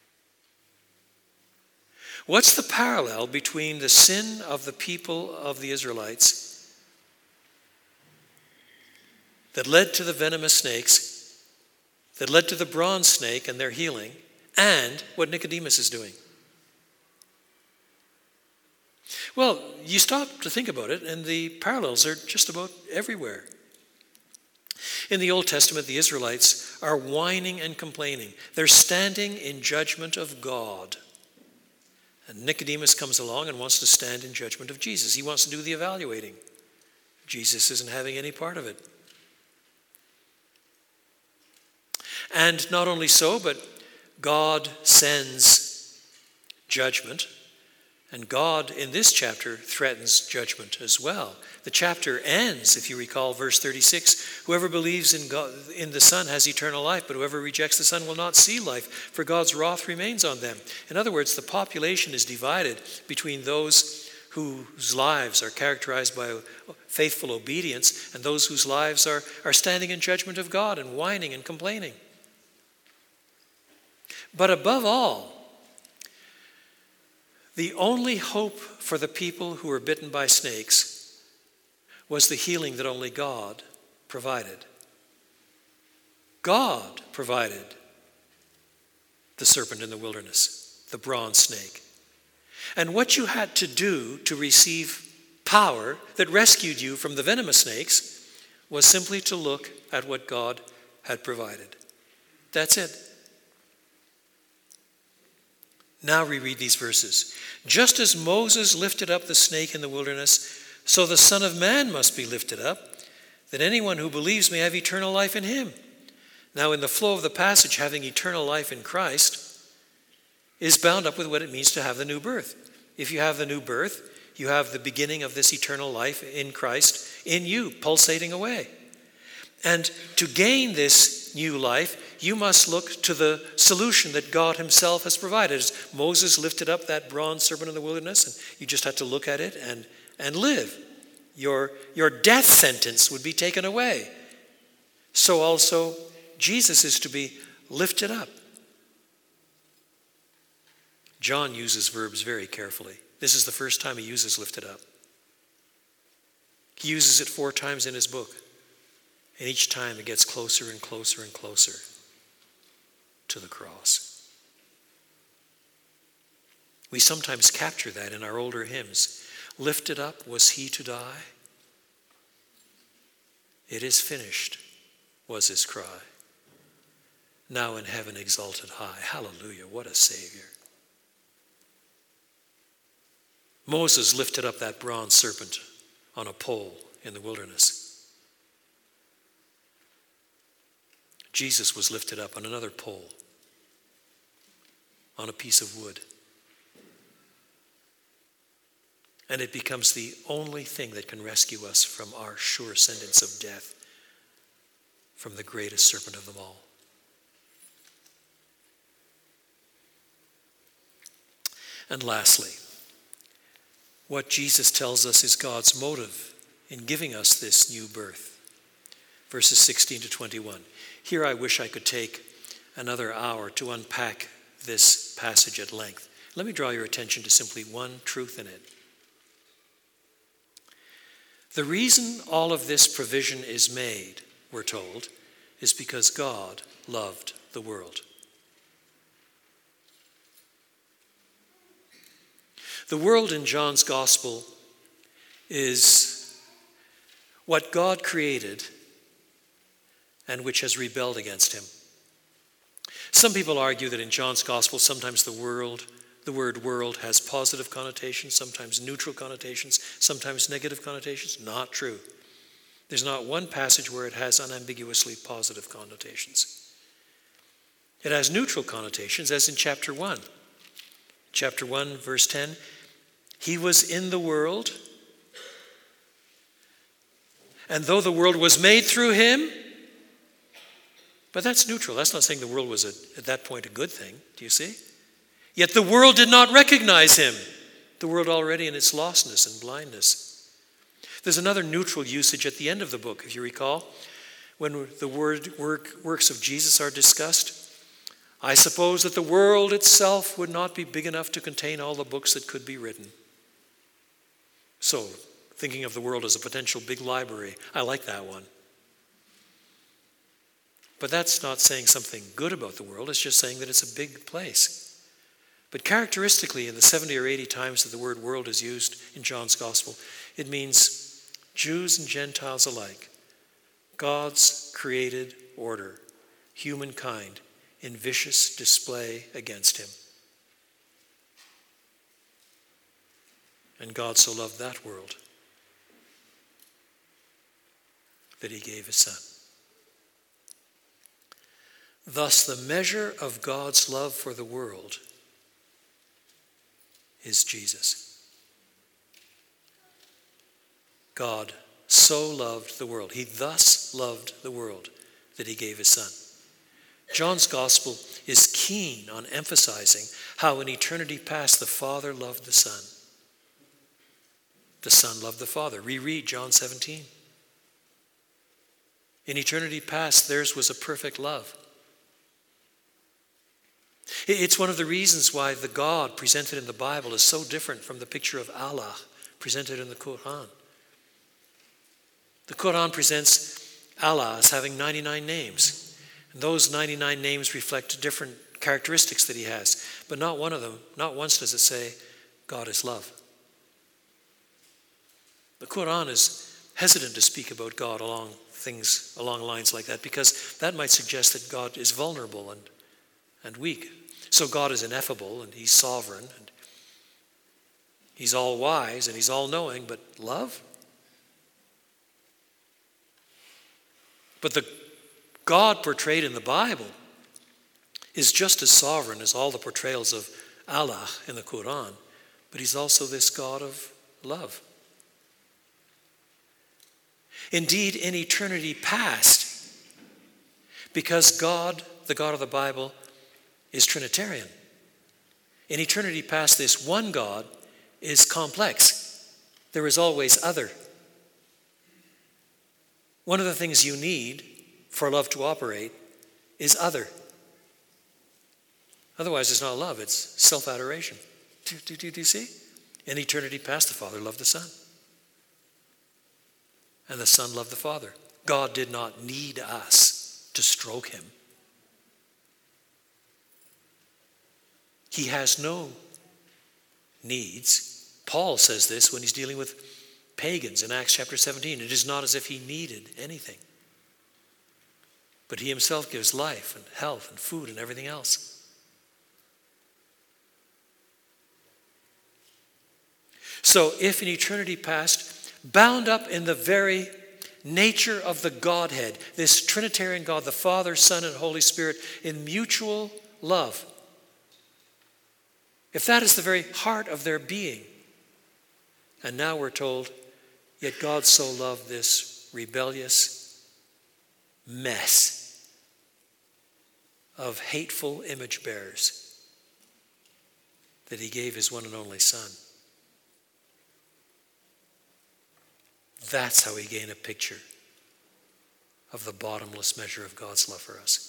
What's the parallel between the sin of the people of the Israelites that led to the venomous snakes, that led to the bronze snake and their healing, and what Nicodemus is doing? Well, you stop to think about it, and the parallels are just about everywhere. In the Old Testament, the Israelites are whining and complaining. They're standing in judgment of God. And Nicodemus comes along and wants to stand in judgment of Jesus. He wants to do the evaluating. Jesus isn't having any part of it. And not only so, but God sends judgment. And God, in this chapter, threatens judgment as well. The chapter ends, if you recall, verse 36, whoever believes in God, in the Son has eternal life, but whoever rejects the Son will not see life, for God's wrath remains on them. In other words, the population is divided between those whose lives are characterized by faithful obedience and those whose lives are standing in judgment of God and whining and complaining. But above all, the only hope for the people who were bitten by snakes was the healing that only God provided. God provided the serpent in the wilderness, the bronze snake. And what you had to do to receive power that rescued you from the venomous snakes was simply to look at what God had provided. That's it. Now reread these verses. Just as Moses lifted up the snake in the wilderness, so the Son of Man must be lifted up, that anyone who believes may have eternal life in him. Now, in the flow of the passage, having eternal life in Christ is bound up with what it means to have the new birth. If you have the new birth, you have the beginning of this eternal life in Christ in you, pulsating away. And to gain this new life, you must look to the solution that God himself has provided. As Moses lifted up that bronze serpent in the wilderness, and you just had to look at it and live. Your death sentence would be taken away. So also Jesus is to be lifted up. John uses verbs very carefully. This is the first time he uses lifted up. He uses it 4 times in his book. And each time it gets closer and closer and closer to the cross. We sometimes capture that in our older hymns. Lifted up was he to die. It is finished was his cry. Now in heaven exalted high. Hallelujah, what a Savior. Moses lifted up that bronze serpent on a pole in the wilderness. Jesus was lifted up on another pole, on a piece of wood. And it becomes the only thing that can rescue us from our sure sentence of death, from the greatest serpent of them all. And lastly, what Jesus tells us is God's motive in giving us this new birth. Verses 16 to 21. Here I wish I could take another hour to unpack this passage at length. Let me draw your attention to simply one truth in it. The reason all of this provision is made, we're told, is because God loved the world. The world in John's gospel is what God created and which has rebelled against him. Some people argue that in John's gospel, sometimes the word world has positive connotations, sometimes neutral connotations, sometimes negative connotations. Not true. There's not one passage where it has unambiguously positive connotations. It has neutral connotations, as in chapter 1. Chapter 1, verse 10, he was in the world, and though the world was made through him, but that's neutral. That's not saying the world was at that point a good thing. Do you see? Yet the world did not recognize him. The world already in its lostness and blindness. There's another neutral usage at the end of the book, if you recall, when the works of Jesus are discussed. I suppose that the world itself would not be big enough to contain all the books that could be written. So, thinking of the world as a potential big library, I like that one. But that's not saying something good about the world. It's just saying that it's a big place. But characteristically, in the 70 or 80 times that the word world is used in John's gospel, it means Jews and Gentiles alike. God's created order, humankind in vicious display against him. And God so loved that world that he gave his Son. Thus, the measure of God's love for the world is Jesus. God so loved the world. He thus loved the world that he gave his Son. John's gospel is keen on emphasizing how in eternity past the Father loved the Son. The Son loved the Father. Reread John 17. In eternity past, theirs was a perfect love. It's one of the reasons why the God presented in the Bible is so different from the picture of Allah presented in the Quran. The Quran presents Allah as having 99 names. And those 99 names reflect different characteristics that he has. But not one of them, not once does it say, God is love. The Quran is hesitant to speak about God along lines like that, because that might suggest that God is vulnerable and weak. So God is ineffable and he's sovereign and he's all wise and he's all knowing, but love? But the God portrayed in the Bible is just as sovereign as all the portrayals of Allah in the Quran, but he's also this God of love. Indeed, in eternity past, Because God, the God of the Bible, is Trinitarian. In eternity past, this one God is complex. There is always other. One of the things you need for love to operate is other. Otherwise, it's not love, it's self-adoration. Do you see? In eternity past, the Father loved the Son. And the Son loved the Father. God did not need us to stroke him. He has no needs. Paul says this when he's dealing with pagans in Acts chapter 17. It is not as if he needed anything. But he himself gives life and health and food and everything else. So if in eternity past, bound up in the very nature of the Godhead, this Trinitarian God, the Father, Son, and Holy Spirit, in mutual love, if that is the very heart of their being, and now we're told, yet God so loved this rebellious mess of hateful image bearers that he gave his one and only Son. That's how we gain a picture of the bottomless measure of God's love for us.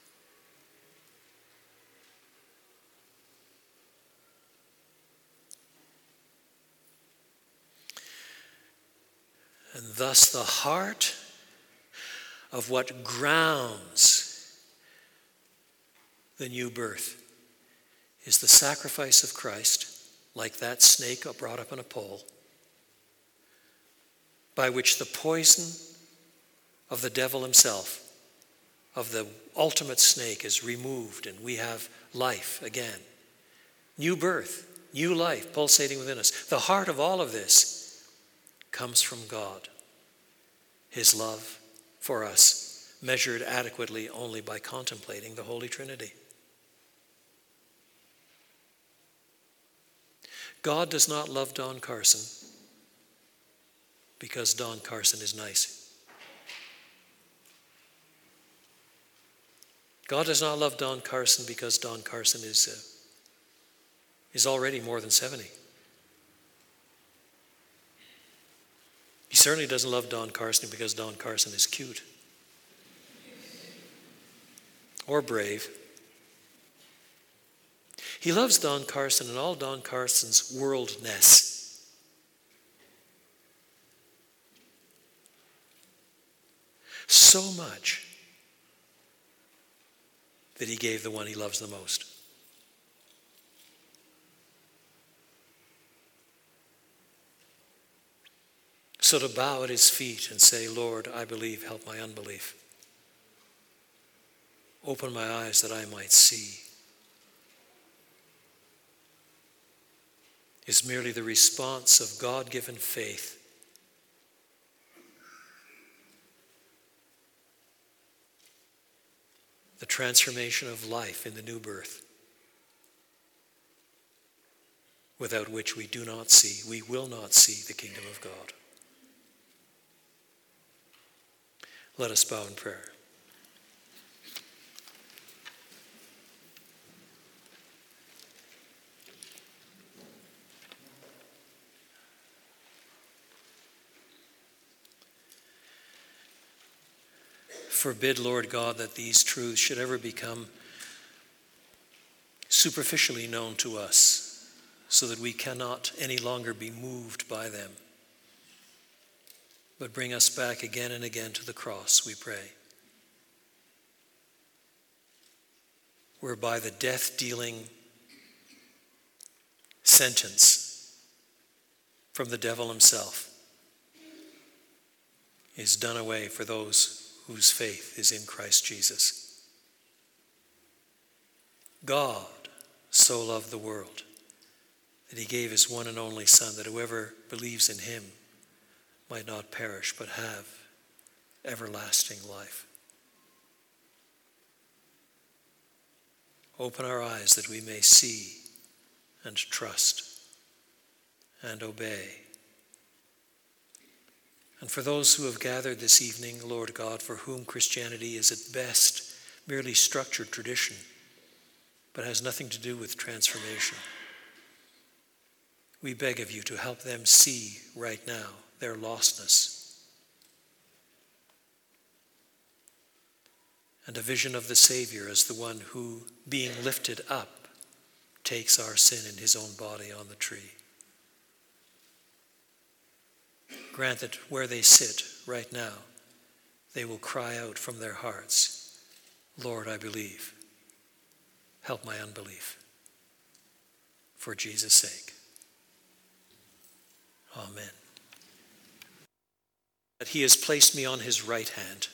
And thus the heart of what grounds the new birth is the sacrifice of Christ, like that snake brought up on a pole, by which the poison of the devil himself, of the ultimate snake, is removed and we have life again. New birth, new life pulsating within us. The heart of all of this comes from God. His love for us, measured adequately only by contemplating the Holy Trinity. God does not love Don Carson because Don Carson is nice. God does not love Don Carson because Don Carson is already more than 70. He certainly doesn't love Don Carson because Don Carson is cute or brave. He loves Don Carson and all Don Carson's worldness. So much that he gave the one he loves the most. So to bow at his feet and say, Lord, I believe, help my unbelief. Open my eyes that I might see, is merely the response of God-given faith. The transformation of life in the new birth, without which we do not see, we will not see the kingdom of God. Let us bow in prayer. Forbid, Lord God, that these truths should ever become superficially known to us, so that we cannot any longer be moved by them. But bring us back again and again to the cross, we pray, whereby the death-dealing sentence from the devil himself is done away for those whose faith is in Christ Jesus. God so loved the world that he gave his one and only Son, that whoever believes in him might not perish but have everlasting life. Open our eyes that we may see and trust and obey. And for those who have gathered this evening, Lord God, for whom Christianity is at best merely structured tradition, but has nothing to do with transformation. We beg of you to help them see right now their lostness and a vision of the Savior as the one who, being lifted up, takes our sin in his own body on the tree. Grant that where they sit right now, they will cry out from their hearts, Lord, I believe. Help my unbelief. For Jesus' sake. Amen. That he has placed me on his right hand.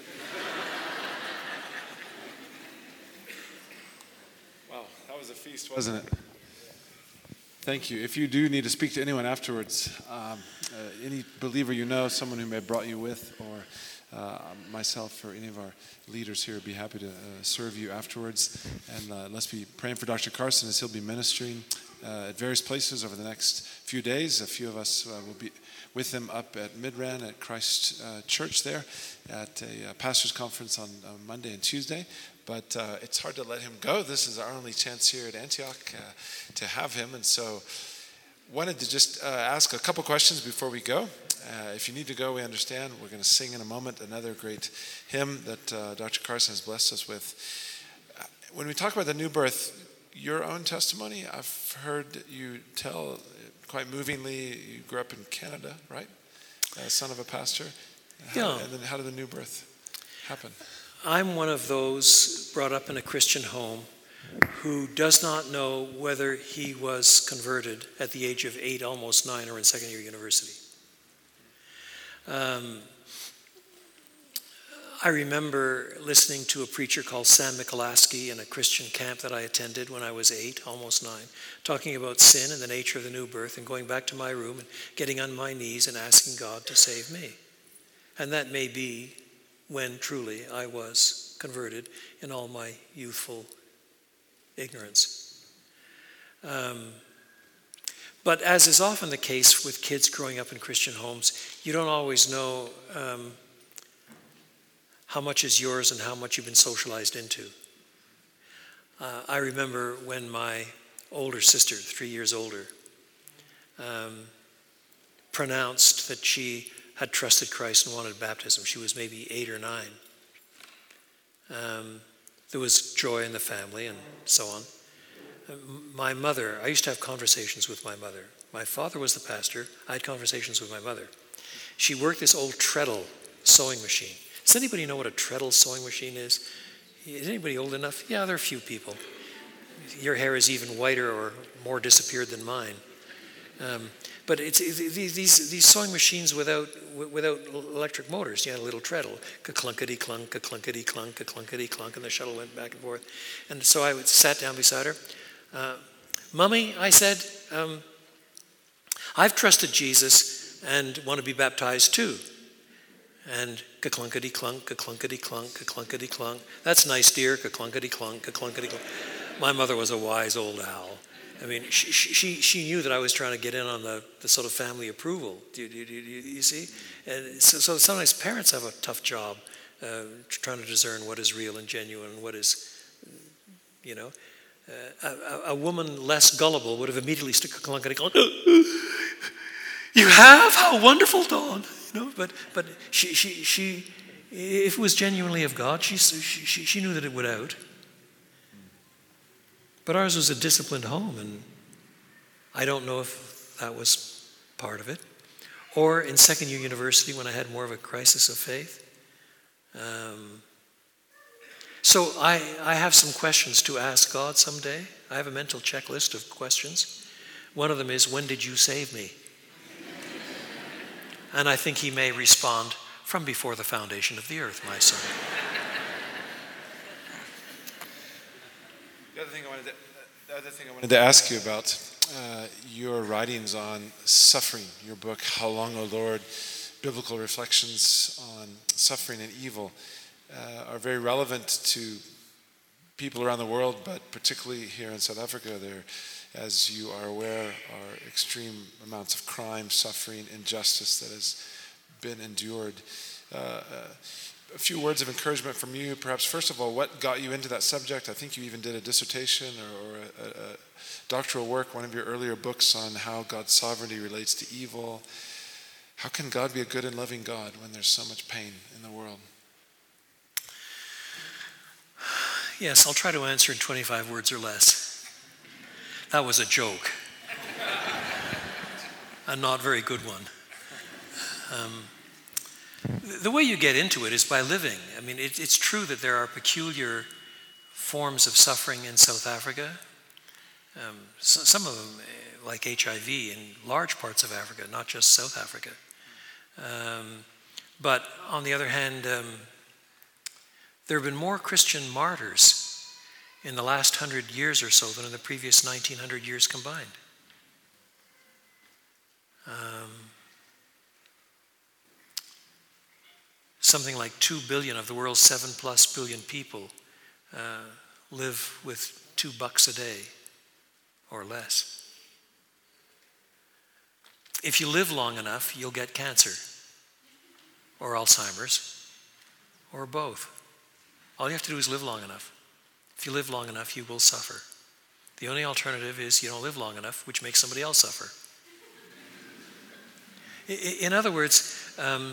Wow, that was a feast, wasn't it? Thank you. If you do need to speak to anyone afterwards, any believer you know, someone who may have brought you with, or myself or any of our leaders here would be happy to serve you afterwards. And let's be praying for Dr. Carson as he'll be ministering at various places over the next few days. A few of us will be with him up at Midran at Christ Church there at a pastor's conference on Monday and Tuesday. But it's hard to let him go. This is our only chance here at Antioch to have him. And so wanted to just ask a couple questions before we go. If you need to go, we understand. We're going to sing in a moment another great hymn that Dr. Carson has blessed us with. When we talk about the new birth, your own testimony, I've heard you tell quite movingly, you grew up in Canada, right? Son of a pastor. And then how did the new birth happen? I'm one of those brought up in a Christian home who does not know whether he was converted at the age of 8, almost 9, or in second year university. I remember listening to a preacher called Sam Michalowski in a Christian camp that I attended when I was 8, almost 9, talking about sin and the nature of the new birth, and going back to my room and getting on my knees and asking God to save me. And that may be when truly I was converted in all my youthful ignorance. But as is often the case with kids growing up in Christian homes, you don't always know how much is yours and how much you've been socialized into. I remember when my older sister, 3 years older, pronounced that she had trusted Christ and wanted baptism. She was maybe 8 or 9. There was joy in the family and so on. My mother, I used to have conversations with my mother. My father was the pastor. I had conversations with my mother. She worked this old treadle sewing machine. Does anybody know what a treadle sewing machine is? Is anybody old enough? Yeah, there are a few people. Your hair is even whiter or more disappeared than mine. But it's these sewing machines without electric motors. You had a little treadle, ka-clunkety-clunk, ka-clunkety-clunk, ka-clunkety-clunk, and the shuttle went back and forth. And so I sat down beside her. Mummy, I said, I've trusted Jesus and want to be baptized too. And ka-clunkety-clunk, ka-clunkety-clunk, ka-clunkety-clunk. That's nice, dear, ka-clunkety-clunk, ka-clunkety-clunk. My mother was a wise old owl. I mean, she knew that I was trying to get in on the sort of family approval. Do you see? And so sometimes parents have a tough job trying to discern what is real and genuine and what is, a woman less gullible would have immediately stuck a clunkety-clunk. You have? How wonderful, Dawn. But she if it was genuinely of God, she knew that it would out. But ours was a disciplined home, and I don't know if that was part of it. Or in second year university when I had more of a crisis of faith. So I have some questions to ask God someday. I have a mental checklist of questions. One of them is, when did you save me? And I think he may respond, from before the foundation of the earth, my son. The other thing I wanted to ask you about, your writings on suffering, your book, How Long, O Lord, Biblical Reflections on Suffering and Evil, are very relevant to people around the world, but particularly here in South Africa. There, as you are aware, are extreme amounts of crime, suffering, injustice that has been endured. a few words of encouragement from you. Perhaps, first of all, what got you into that subject? I think you even did a dissertation or a doctoral work, one of your earlier books on how God's sovereignty relates to evil. How can God be a good and loving God when there's so much pain in the world? Yes, I'll try to answer in 25 words or less. That was a joke. A not very good one. The way you get into it is by living. I mean, it's true that there are peculiar forms of suffering in South Africa. Some of them, like HIV, in large parts of Africa, not just South Africa. But on the other hand, there have been more Christian martyrs in the last 100 years or so than in the previous 1900 years combined. Something like 2 billion of the world's 7+ billion people live with $2 a day or less. If you live long enough, you'll get cancer or Alzheimer's or both. All you have to do is live long enough. If you live long enough, you will suffer. The only alternative is you don't live long enough, which makes somebody else suffer. In other words,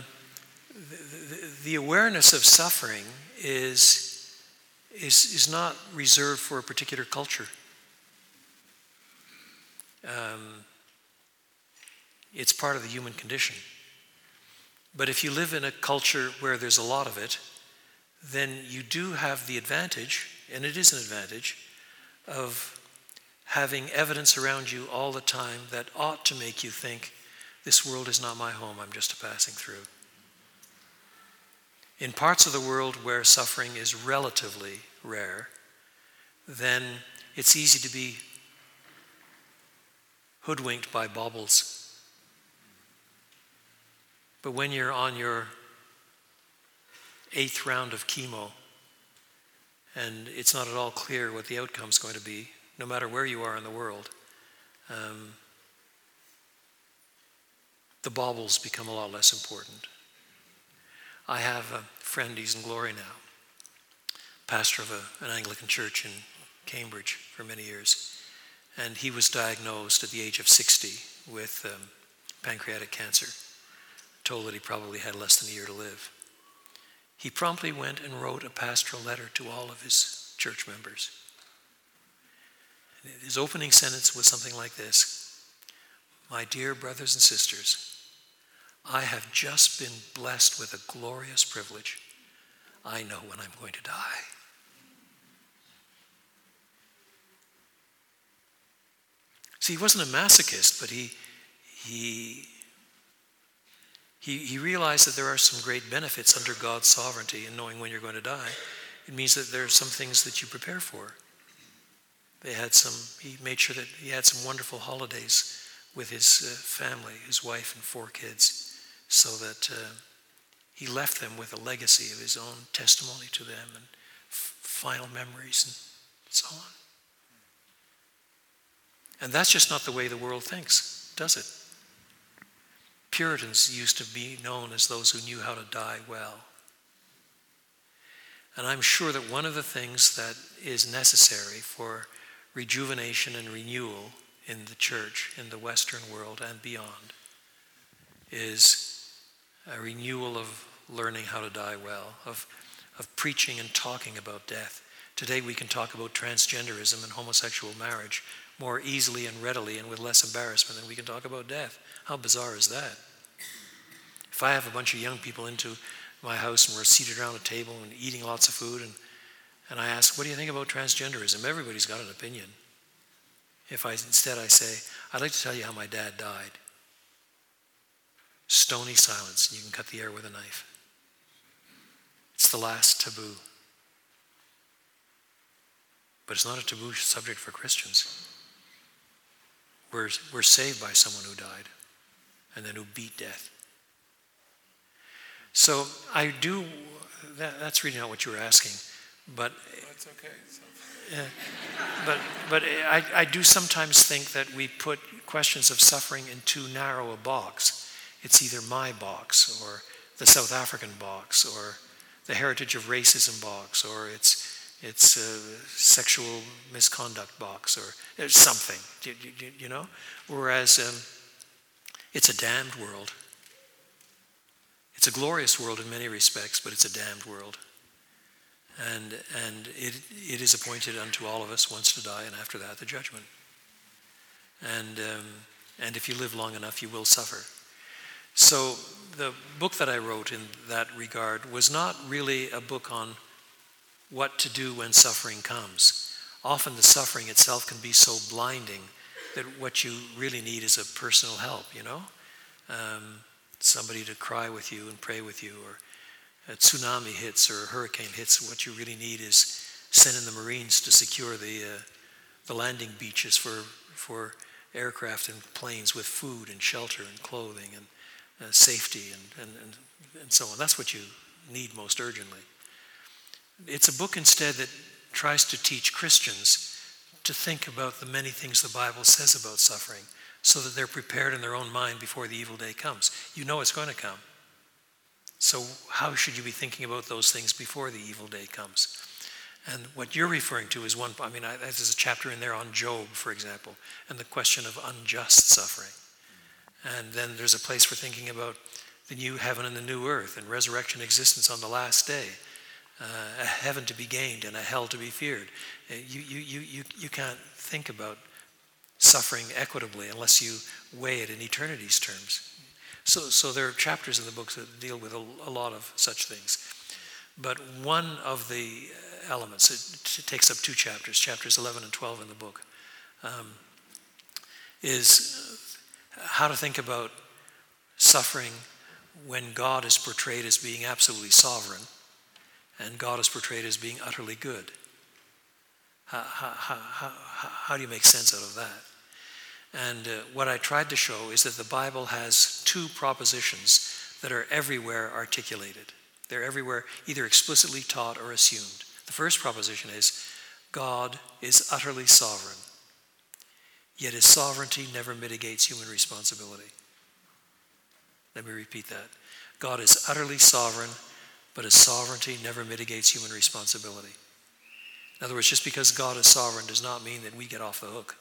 the awareness of suffering is not reserved for a particular culture. It's part of the human condition. But if you live in a culture where there's a lot of it, then you do have the advantage, and it is an advantage, of having evidence around you all the time that ought to make you think, this world is not my home, I'm just passing through. In parts of the world where suffering is relatively rare, then it's easy to be hoodwinked by baubles. But when you're on your 8th round of chemo and it's not at all clear what the outcome's going to be, no matter where you are in the world, the baubles become a lot less important. I have a friend, he's in glory now, pastor of an Anglican church in Cambridge for many years, and he was diagnosed at the age of 60 with pancreatic cancer, told that he probably had less than a year to live. He promptly went and wrote a pastoral letter to all of his church members. And his opening sentence was something like this: "My dear brothers and sisters, I have just been blessed with a glorious privilege. I know when I'm going to die." See, he wasn't a masochist, but he realized that there are some great benefits under God's sovereignty in knowing when you're going to die. It means that there are some things that you prepare for. He made sure that he had some wonderful holidays with his family, his wife and 4 kids, so that he left them with a legacy of his own testimony to them and final memories and so on. And that's just not the way the world thinks, does it? Puritans used to be known as those who knew how to die well. And I'm sure that one of the things that is necessary for rejuvenation and renewal in the church, in the Western world and beyond, is a renewal of learning how to die well, of preaching and talking about death. Today we can talk about transgenderism and homosexual marriage more easily and readily and with less embarrassment than we can talk about death. How bizarre is that? If I have a bunch of young people into my house and we're seated around a table and eating lots of food and I ask, what do you think about transgenderism? Everybody's got an opinion. If instead I say, I'd like to tell you how my dad died. Stony silence, and you can cut the air with a knife. It's the last taboo. But it's not a taboo subject for Christians. We're saved by someone who died and then who beat death. So I do, that's really not what you were asking, but that's okay. but I do sometimes think that we put questions of suffering in too narrow a box. It's either my box or the South African box or the heritage of racism box, or it's sexual misconduct box, or something, you know? Whereas it's a damned world. It's a glorious world in many respects, but it's a damned world. And it is appointed unto all of us once to die, and after that, the judgment. And if you live long enough, you will suffer. So the book that I wrote in that regard was not really a book on what to do when suffering comes. Often the suffering itself can be so blinding that what you really need is a personal help, you know? Somebody to cry with you and pray with you, or a tsunami hits or a hurricane hits. What you really need is sending the Marines to secure the landing beaches for aircraft and planes with food and shelter and clothing and safety and so on. That's what you need most urgently. It's a book instead that tries to teach Christians to think about the many things the Bible says about suffering, so that they're prepared in their own mind before the evil day comes. You know it's going to come. So how should you be thinking about those things before the evil day comes? And what you're referring to is there's a chapter in there on Job, for example, and the question of unjust suffering. And then there's a place for thinking about the new heaven and the new earth, and resurrection existence on the last day, a heaven to be gained and a hell to be feared. You can't think about suffering equitably unless you weigh it in eternity's terms. So there are chapters in the book that deal with a lot of such things. But one of the elements, it takes up 2 chapters, chapters 11 and 12 in the book, is how to think about suffering when God is portrayed as being absolutely sovereign and God is portrayed as being utterly good. How do you make sense out of that? And what I tried to show is that the Bible has 2 propositions that are everywhere articulated. They're everywhere either explicitly taught or assumed. The first proposition is God is utterly sovereign, yet his sovereignty never mitigates human responsibility. Let me repeat that. God is utterly sovereign, but his sovereignty never mitigates human responsibility. In other words, just because God is sovereign does not mean that we get off the hook.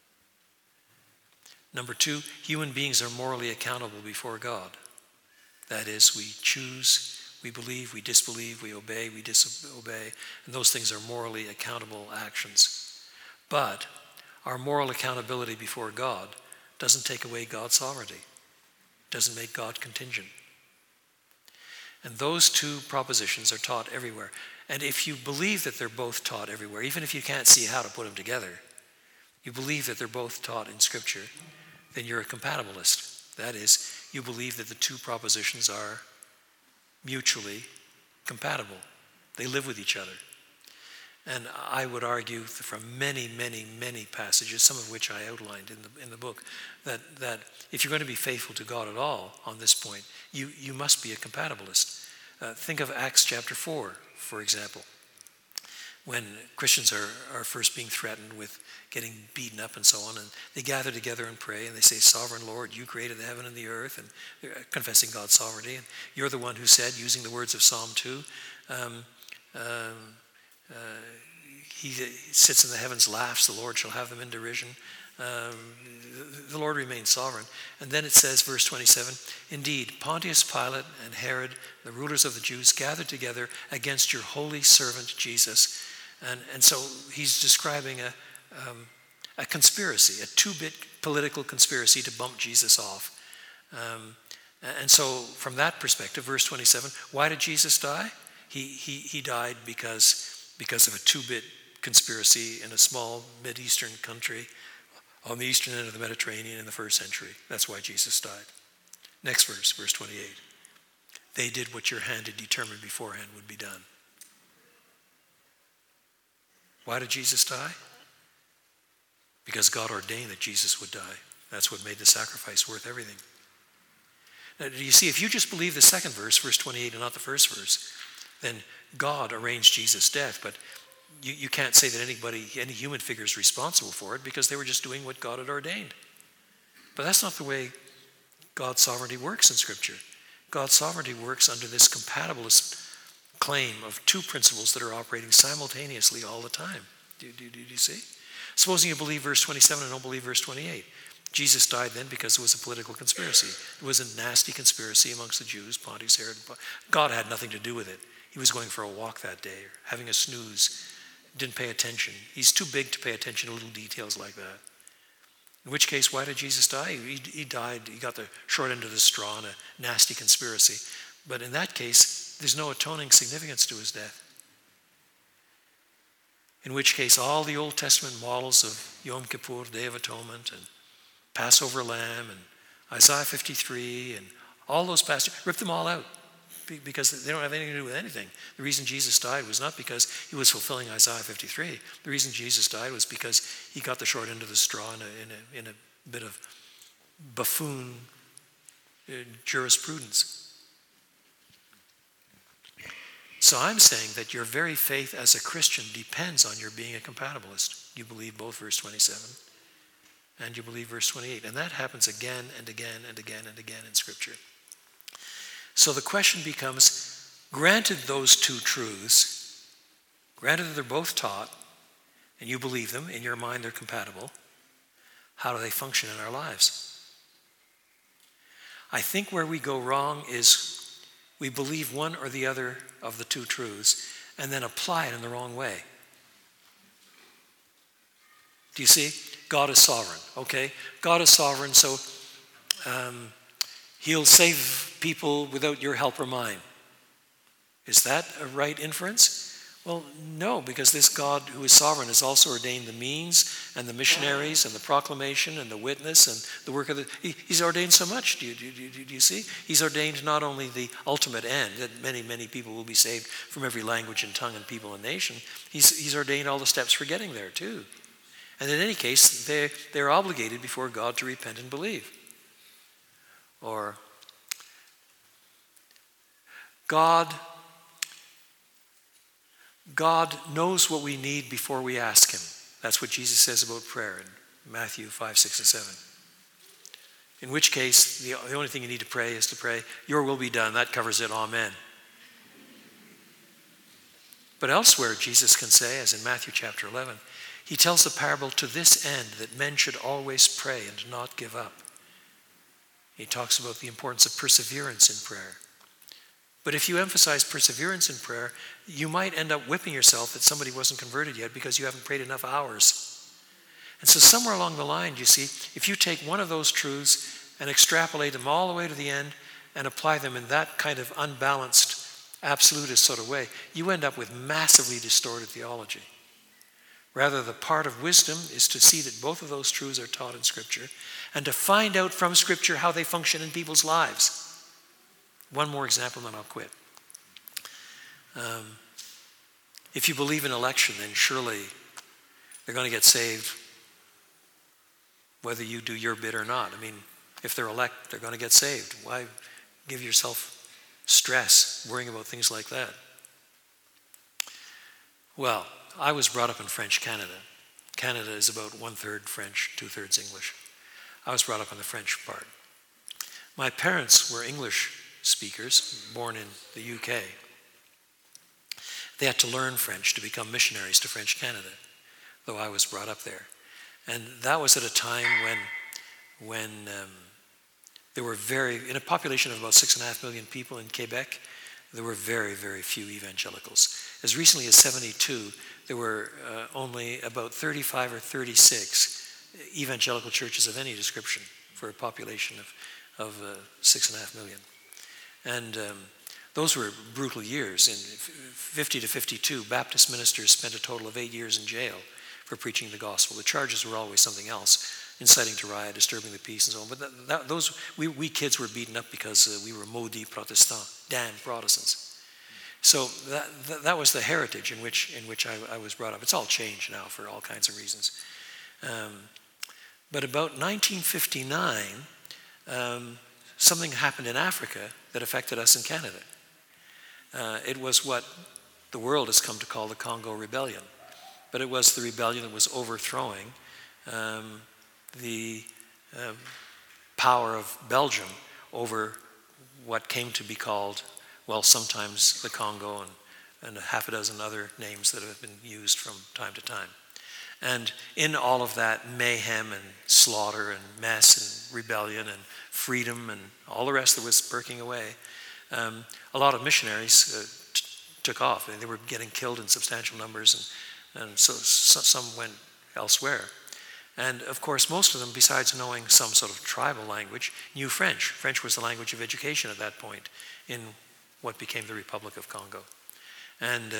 Number 2, human beings are morally accountable before God. That is, we choose, we believe, we disbelieve, we obey, we disobey, and those things are morally accountable actions. But our moral accountability before God doesn't take away God's sovereignty, doesn't make God contingent. And those 2 propositions are taught everywhere. And if you believe that they're both taught everywhere, even if you can't see how to put them together, you believe that they're both taught in Scripture, then you're a compatibilist. That is, you believe that the 2 propositions are mutually compatible. They live with each other. And I would argue from many, many, many passages, some of which I outlined in the book, that if you're going to be faithful to God at all on this point, you must be a compatibilist. Think of Acts chapter 4, for example, when Christians are first being threatened with getting beaten up and so on, and they gather together and pray, and they say, "Sovereign Lord, you created the heaven and the earth," and they're confessing God's sovereignty, and you're the one who said, using the words of Psalm 2, he sits in the heavens, laughs, the Lord shall have them in derision. The Lord remains sovereign. And then it says, verse 27, "Indeed, Pontius Pilate and Herod, the rulers of the Jews, gathered together against your holy servant Jesus." And so he's describing a conspiracy, a 2-bit political conspiracy to bump Jesus off. And so from that perspective, verse 27, why did Jesus die? He died because of a 2-bit conspiracy in a small Mideastern country on the eastern end of the Mediterranean in the 1st century. That's why Jesus died. Next verse, verse 28. "They did what your hand had determined beforehand would be done." Why did Jesus die? Because God ordained that Jesus would die. That's what made the sacrifice worth everything. Now, do you see, if you just believe the second verse, verse 28, and not the first verse, then God arranged Jesus' death, but you can't say that any human figure is responsible for it because they were just doing what God had ordained. But that's not the way God's sovereignty works in Scripture. God's sovereignty works under this compatibilist claim of two principles that are operating simultaneously all the time. Do you see? Supposing you believe verse 27 and don't believe verse 28. Jesus died then because it was a political conspiracy. It was a nasty conspiracy amongst the Jews, Pontius Herod. God had nothing to do with it. He was going for a walk that day, or having a snooze, didn't pay attention. He's too big to pay attention to little details like that. In which case, why did Jesus die? He died, he got the short end of the straw in a nasty conspiracy. But in that case, there's no atoning significance to his death. In which case, all the Old Testament models of Yom Kippur, Day of Atonement, and Passover Lamb, and Isaiah 53, and all those passages, rip them all out because they don't have anything to do with anything. The reason Jesus died was not because he was fulfilling Isaiah 53. The reason Jesus died was because he got the short end of the straw in a bit of buffoon jurisprudence. So I'm saying that your very faith as a Christian depends on your being a compatibilist. You believe both verse 27 and you believe verse 28. And that happens again and again and again and again in Scripture. So the question becomes, granted those two truths, granted that they're both taught, and you believe them, in your mind they're compatible, how do they function in our lives? I think where we go wrong is we believe one or the other of the two truths and then apply it in the wrong way. Do you see? God is sovereign, okay? God is sovereign, so he'll save people without your help or mine. Is that a right inference? Well, no, because this God who is sovereign has also ordained the means and the missionaries and the proclamation and the witness and the work of he's ordained so much. Do you see? He's ordained not only the ultimate end, that many, many people will be saved from every language and tongue and people and nation. He's ordained all the steps for getting there too. And in any case, they're obligated before God to repent and believe. Or God knows what we need before we ask him. That's what Jesus says about prayer in Matthew 5, 6, and 7. In which case, the only thing you need to pray is to pray, your will be done. That covers it. Amen. But elsewhere, Jesus can say, as in Matthew chapter 11, he tells the parable to this end, that men should always pray and not give up. He talks about the importance of perseverance in prayer. But if you emphasize perseverance in prayer, you might end up whipping yourself that somebody wasn't converted yet because you haven't prayed enough hours. And so somewhere along the line, you see, if you take one of those truths and extrapolate them all the way to the end and apply them in that kind of unbalanced, absolutist sort of way, you end up with massively distorted theology. Rather, the part of wisdom is to see that both of those truths are taught in Scripture and to find out from Scripture how they function in people's lives. One more example, then I'll quit. If you believe in election, then surely they're going to get saved whether you do your bit or not. I mean, if they're elect, they're going to get saved. Why give yourself stress worrying about things like that? Well, I was brought up in French Canada. Canada is about 1/3 French, 2/3 English. I was brought up in the French part. My parents were English speakers, born in the UK. They had to learn French to become missionaries to French Canada, though I was brought up there. And that was at a time when there were in a population of about 6.5 million people in Quebec, there were very, very few evangelicals. As recently as 1972, there were only about 35 or 36 evangelical churches of any description for a population of 6.5 million. And those were brutal years. In 50 to 52, Baptist ministers spent a total of 8 years in jail for preaching the gospel. The charges were always something else, inciting to riot, disturbing the peace, and so on. But we kids were beaten up because we were maudits protestants, damned Protestants. So that was the heritage in which I was brought up. It's all changed now for all kinds of reasons. But about 1959, something happened in Africa that affected us in Canada. It was what the world has come to call the Congo Rebellion. But it was the rebellion that was overthrowing the power of Belgium over what came to be called, well, sometimes the Congo and and a half a dozen other names that have been used from time to time. And in all of that mayhem and slaughter and mess and rebellion and freedom and all the rest that was breaking away, a lot of missionaries took off. They were getting killed in substantial numbers, and so some went elsewhere. And of course, most of them, besides knowing some sort of tribal language, knew French. French was the language of education at that point in what became the Republic of Congo. And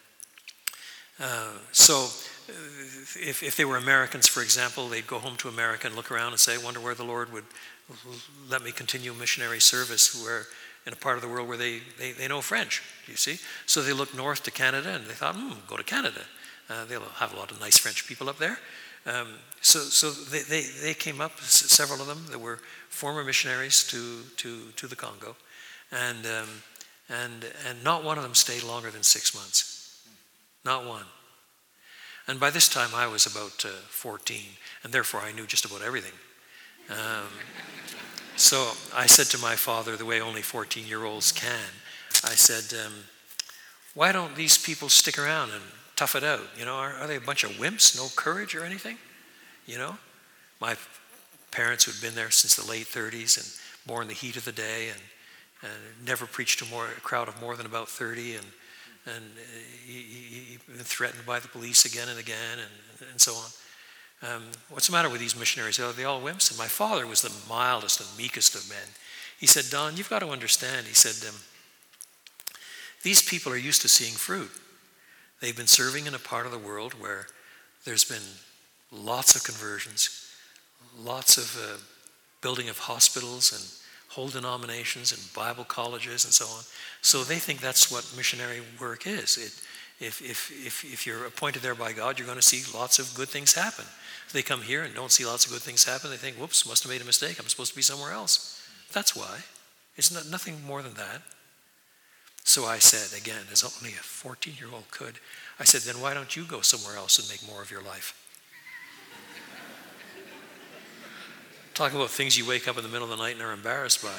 so if they were Americans, for example, they'd go home to America and look around and say, I wonder where the Lord would let me continue missionary service where in a part of the world where they know French, you see? So they looked north to Canada and they thought, go to Canada. They'll have a lot of nice French people up there. So they came up, several of them that were former missionaries to the Congo. And not one of them stayed longer than 6 months. Not one. And by this time I was about 14, and therefore I knew just about everything. So I said to my father, the way only 14-year-olds can, I said, why don't these people stick around and tough it out? You know, are they a bunch of wimps, no courage or anything? You know, my parents who'd been there since the late 30s and born the heat of the day and never preached to a crowd of more than about 30 and he been threatened by the police again and again and so on. What's the matter with these missionaries? Are they all wimps? And my father was the mildest and meekest of men. He said, Don, you've got to understand. He said, these people are used to seeing fruit. They've been serving in a part of the world where there's been lots of conversions, lots of building of hospitals and whole denominations and Bible colleges and so on. So they think that's what missionary work is. If you're appointed there by God, you're going to see lots of good things happen. If they come here and don't see lots of good things happen, they think, whoops, must have made a mistake. I'm supposed to be somewhere else. That's why. It's nothing more than that. So I said, again, as only a 14-year-old could, I said, then why don't you go somewhere else and make more of your life? Talk about things you wake up in the middle of the night and are embarrassed by.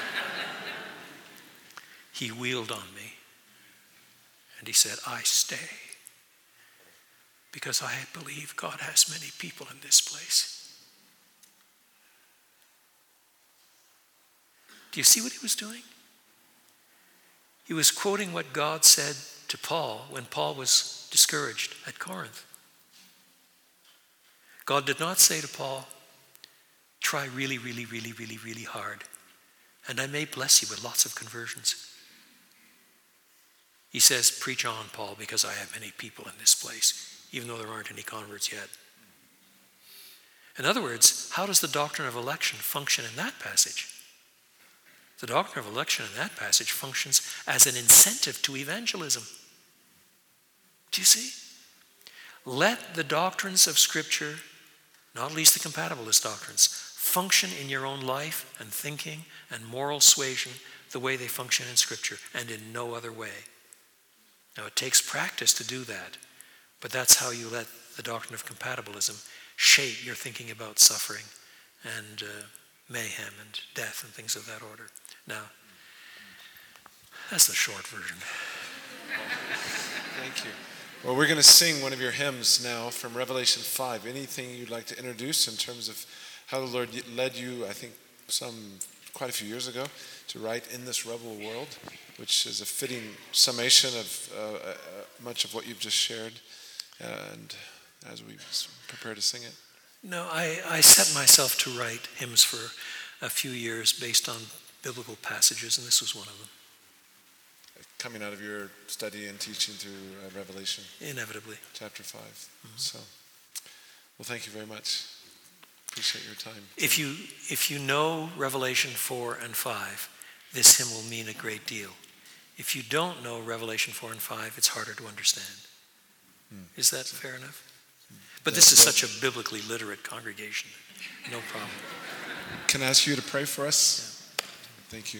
He wheeled on me and he said, I stay because I believe God has many people in this place. Do you see what he was doing? He was quoting what God said to Paul when Paul was discouraged at Corinth. God did not say to Paul, try really, really, really, really, really hard, and I may bless you with lots of conversions. He says, preach on, Paul, because I have many people in this place, even though there aren't any converts yet. In other words, how does the doctrine of election function in that passage? The doctrine of election in that passage functions as an incentive to evangelism. Do you see? Let the doctrines of Scripture, not least the compatibilist doctrines, function in your own life and thinking and moral suasion the way they function in Scripture and in no other way. Now it takes practice to do that, but that's how you let the doctrine of compatibilism shape your thinking about suffering and mayhem and death and things of that order. Now, that's the short version. Thank you. Well, we're going to sing one of your hymns now from Revelation 5. Anything you'd like to introduce in terms of how the Lord led you, I think, quite a few years ago, to write In This Rebel World, which is a fitting summation of much of what you've just shared, and as we prepare to sing it. No, I set myself to write hymns for a few years based on biblical passages, and this was one of them. Coming out of your study and teaching through Revelation. Inevitably. Chapter 5. Mm-hmm. So, well, thank you very much. Appreciate your time. If you know Revelation 4 and 5, this hymn will mean a great deal. If you don't know Revelation 4 and 5, it's harder to understand. Is that fair enough? But this is such a biblically literate congregation. No problem. Can I ask you to pray for us? Yeah. Thank you.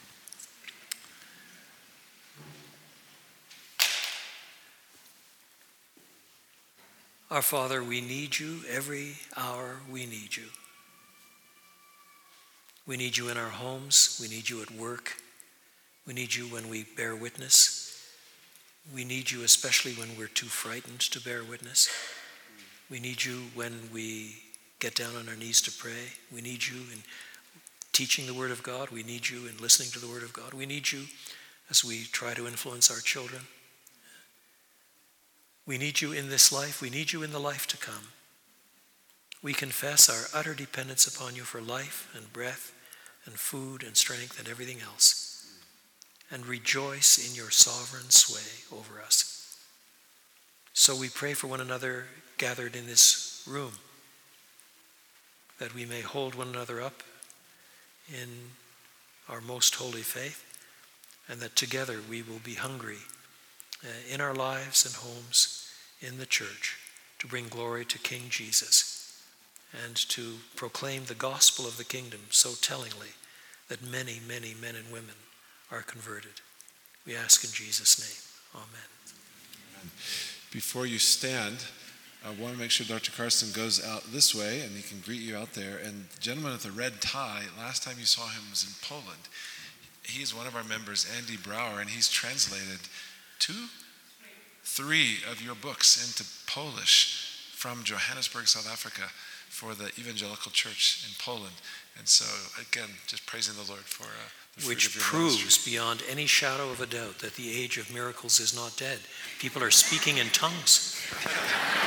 Our Father, we need you every hour. We need you. We need you in our homes. We need you at work. We need you when we bear witness. We need you especially when we're too frightened to bear witness. We need you when we get down on our knees to pray. We need you in teaching the Word of God. We need you in listening to the Word of God. We need you as we try to influence our children. We need you in this life. We need you in the life to come. We confess our utter dependence upon you for life and breath and food and strength and everything else, and rejoice in your sovereign sway over us. So we pray for one another gathered in this room, that we may hold one another up in our most holy faith, and that together we will be hungry in our lives and homes, in the church, to bring glory to King Jesus and to proclaim the gospel of the kingdom so tellingly that many, many men and women are converted. We ask in Jesus' name. Amen. Before you stand, I want to make sure Dr. Carson goes out this way and he can greet you out there. And the gentleman with the red tie, last time you saw him was in Poland. He's one of our members, Andy Brower, and he's translated 3 of your books into Polish from Johannesburg, South Africa, for the evangelical church in Poland. And so, again, just praising the Lord for the fruit which of your proves ministry. beyond any shadow of a doubt that the age of miracles is not dead. People are speaking in tongues.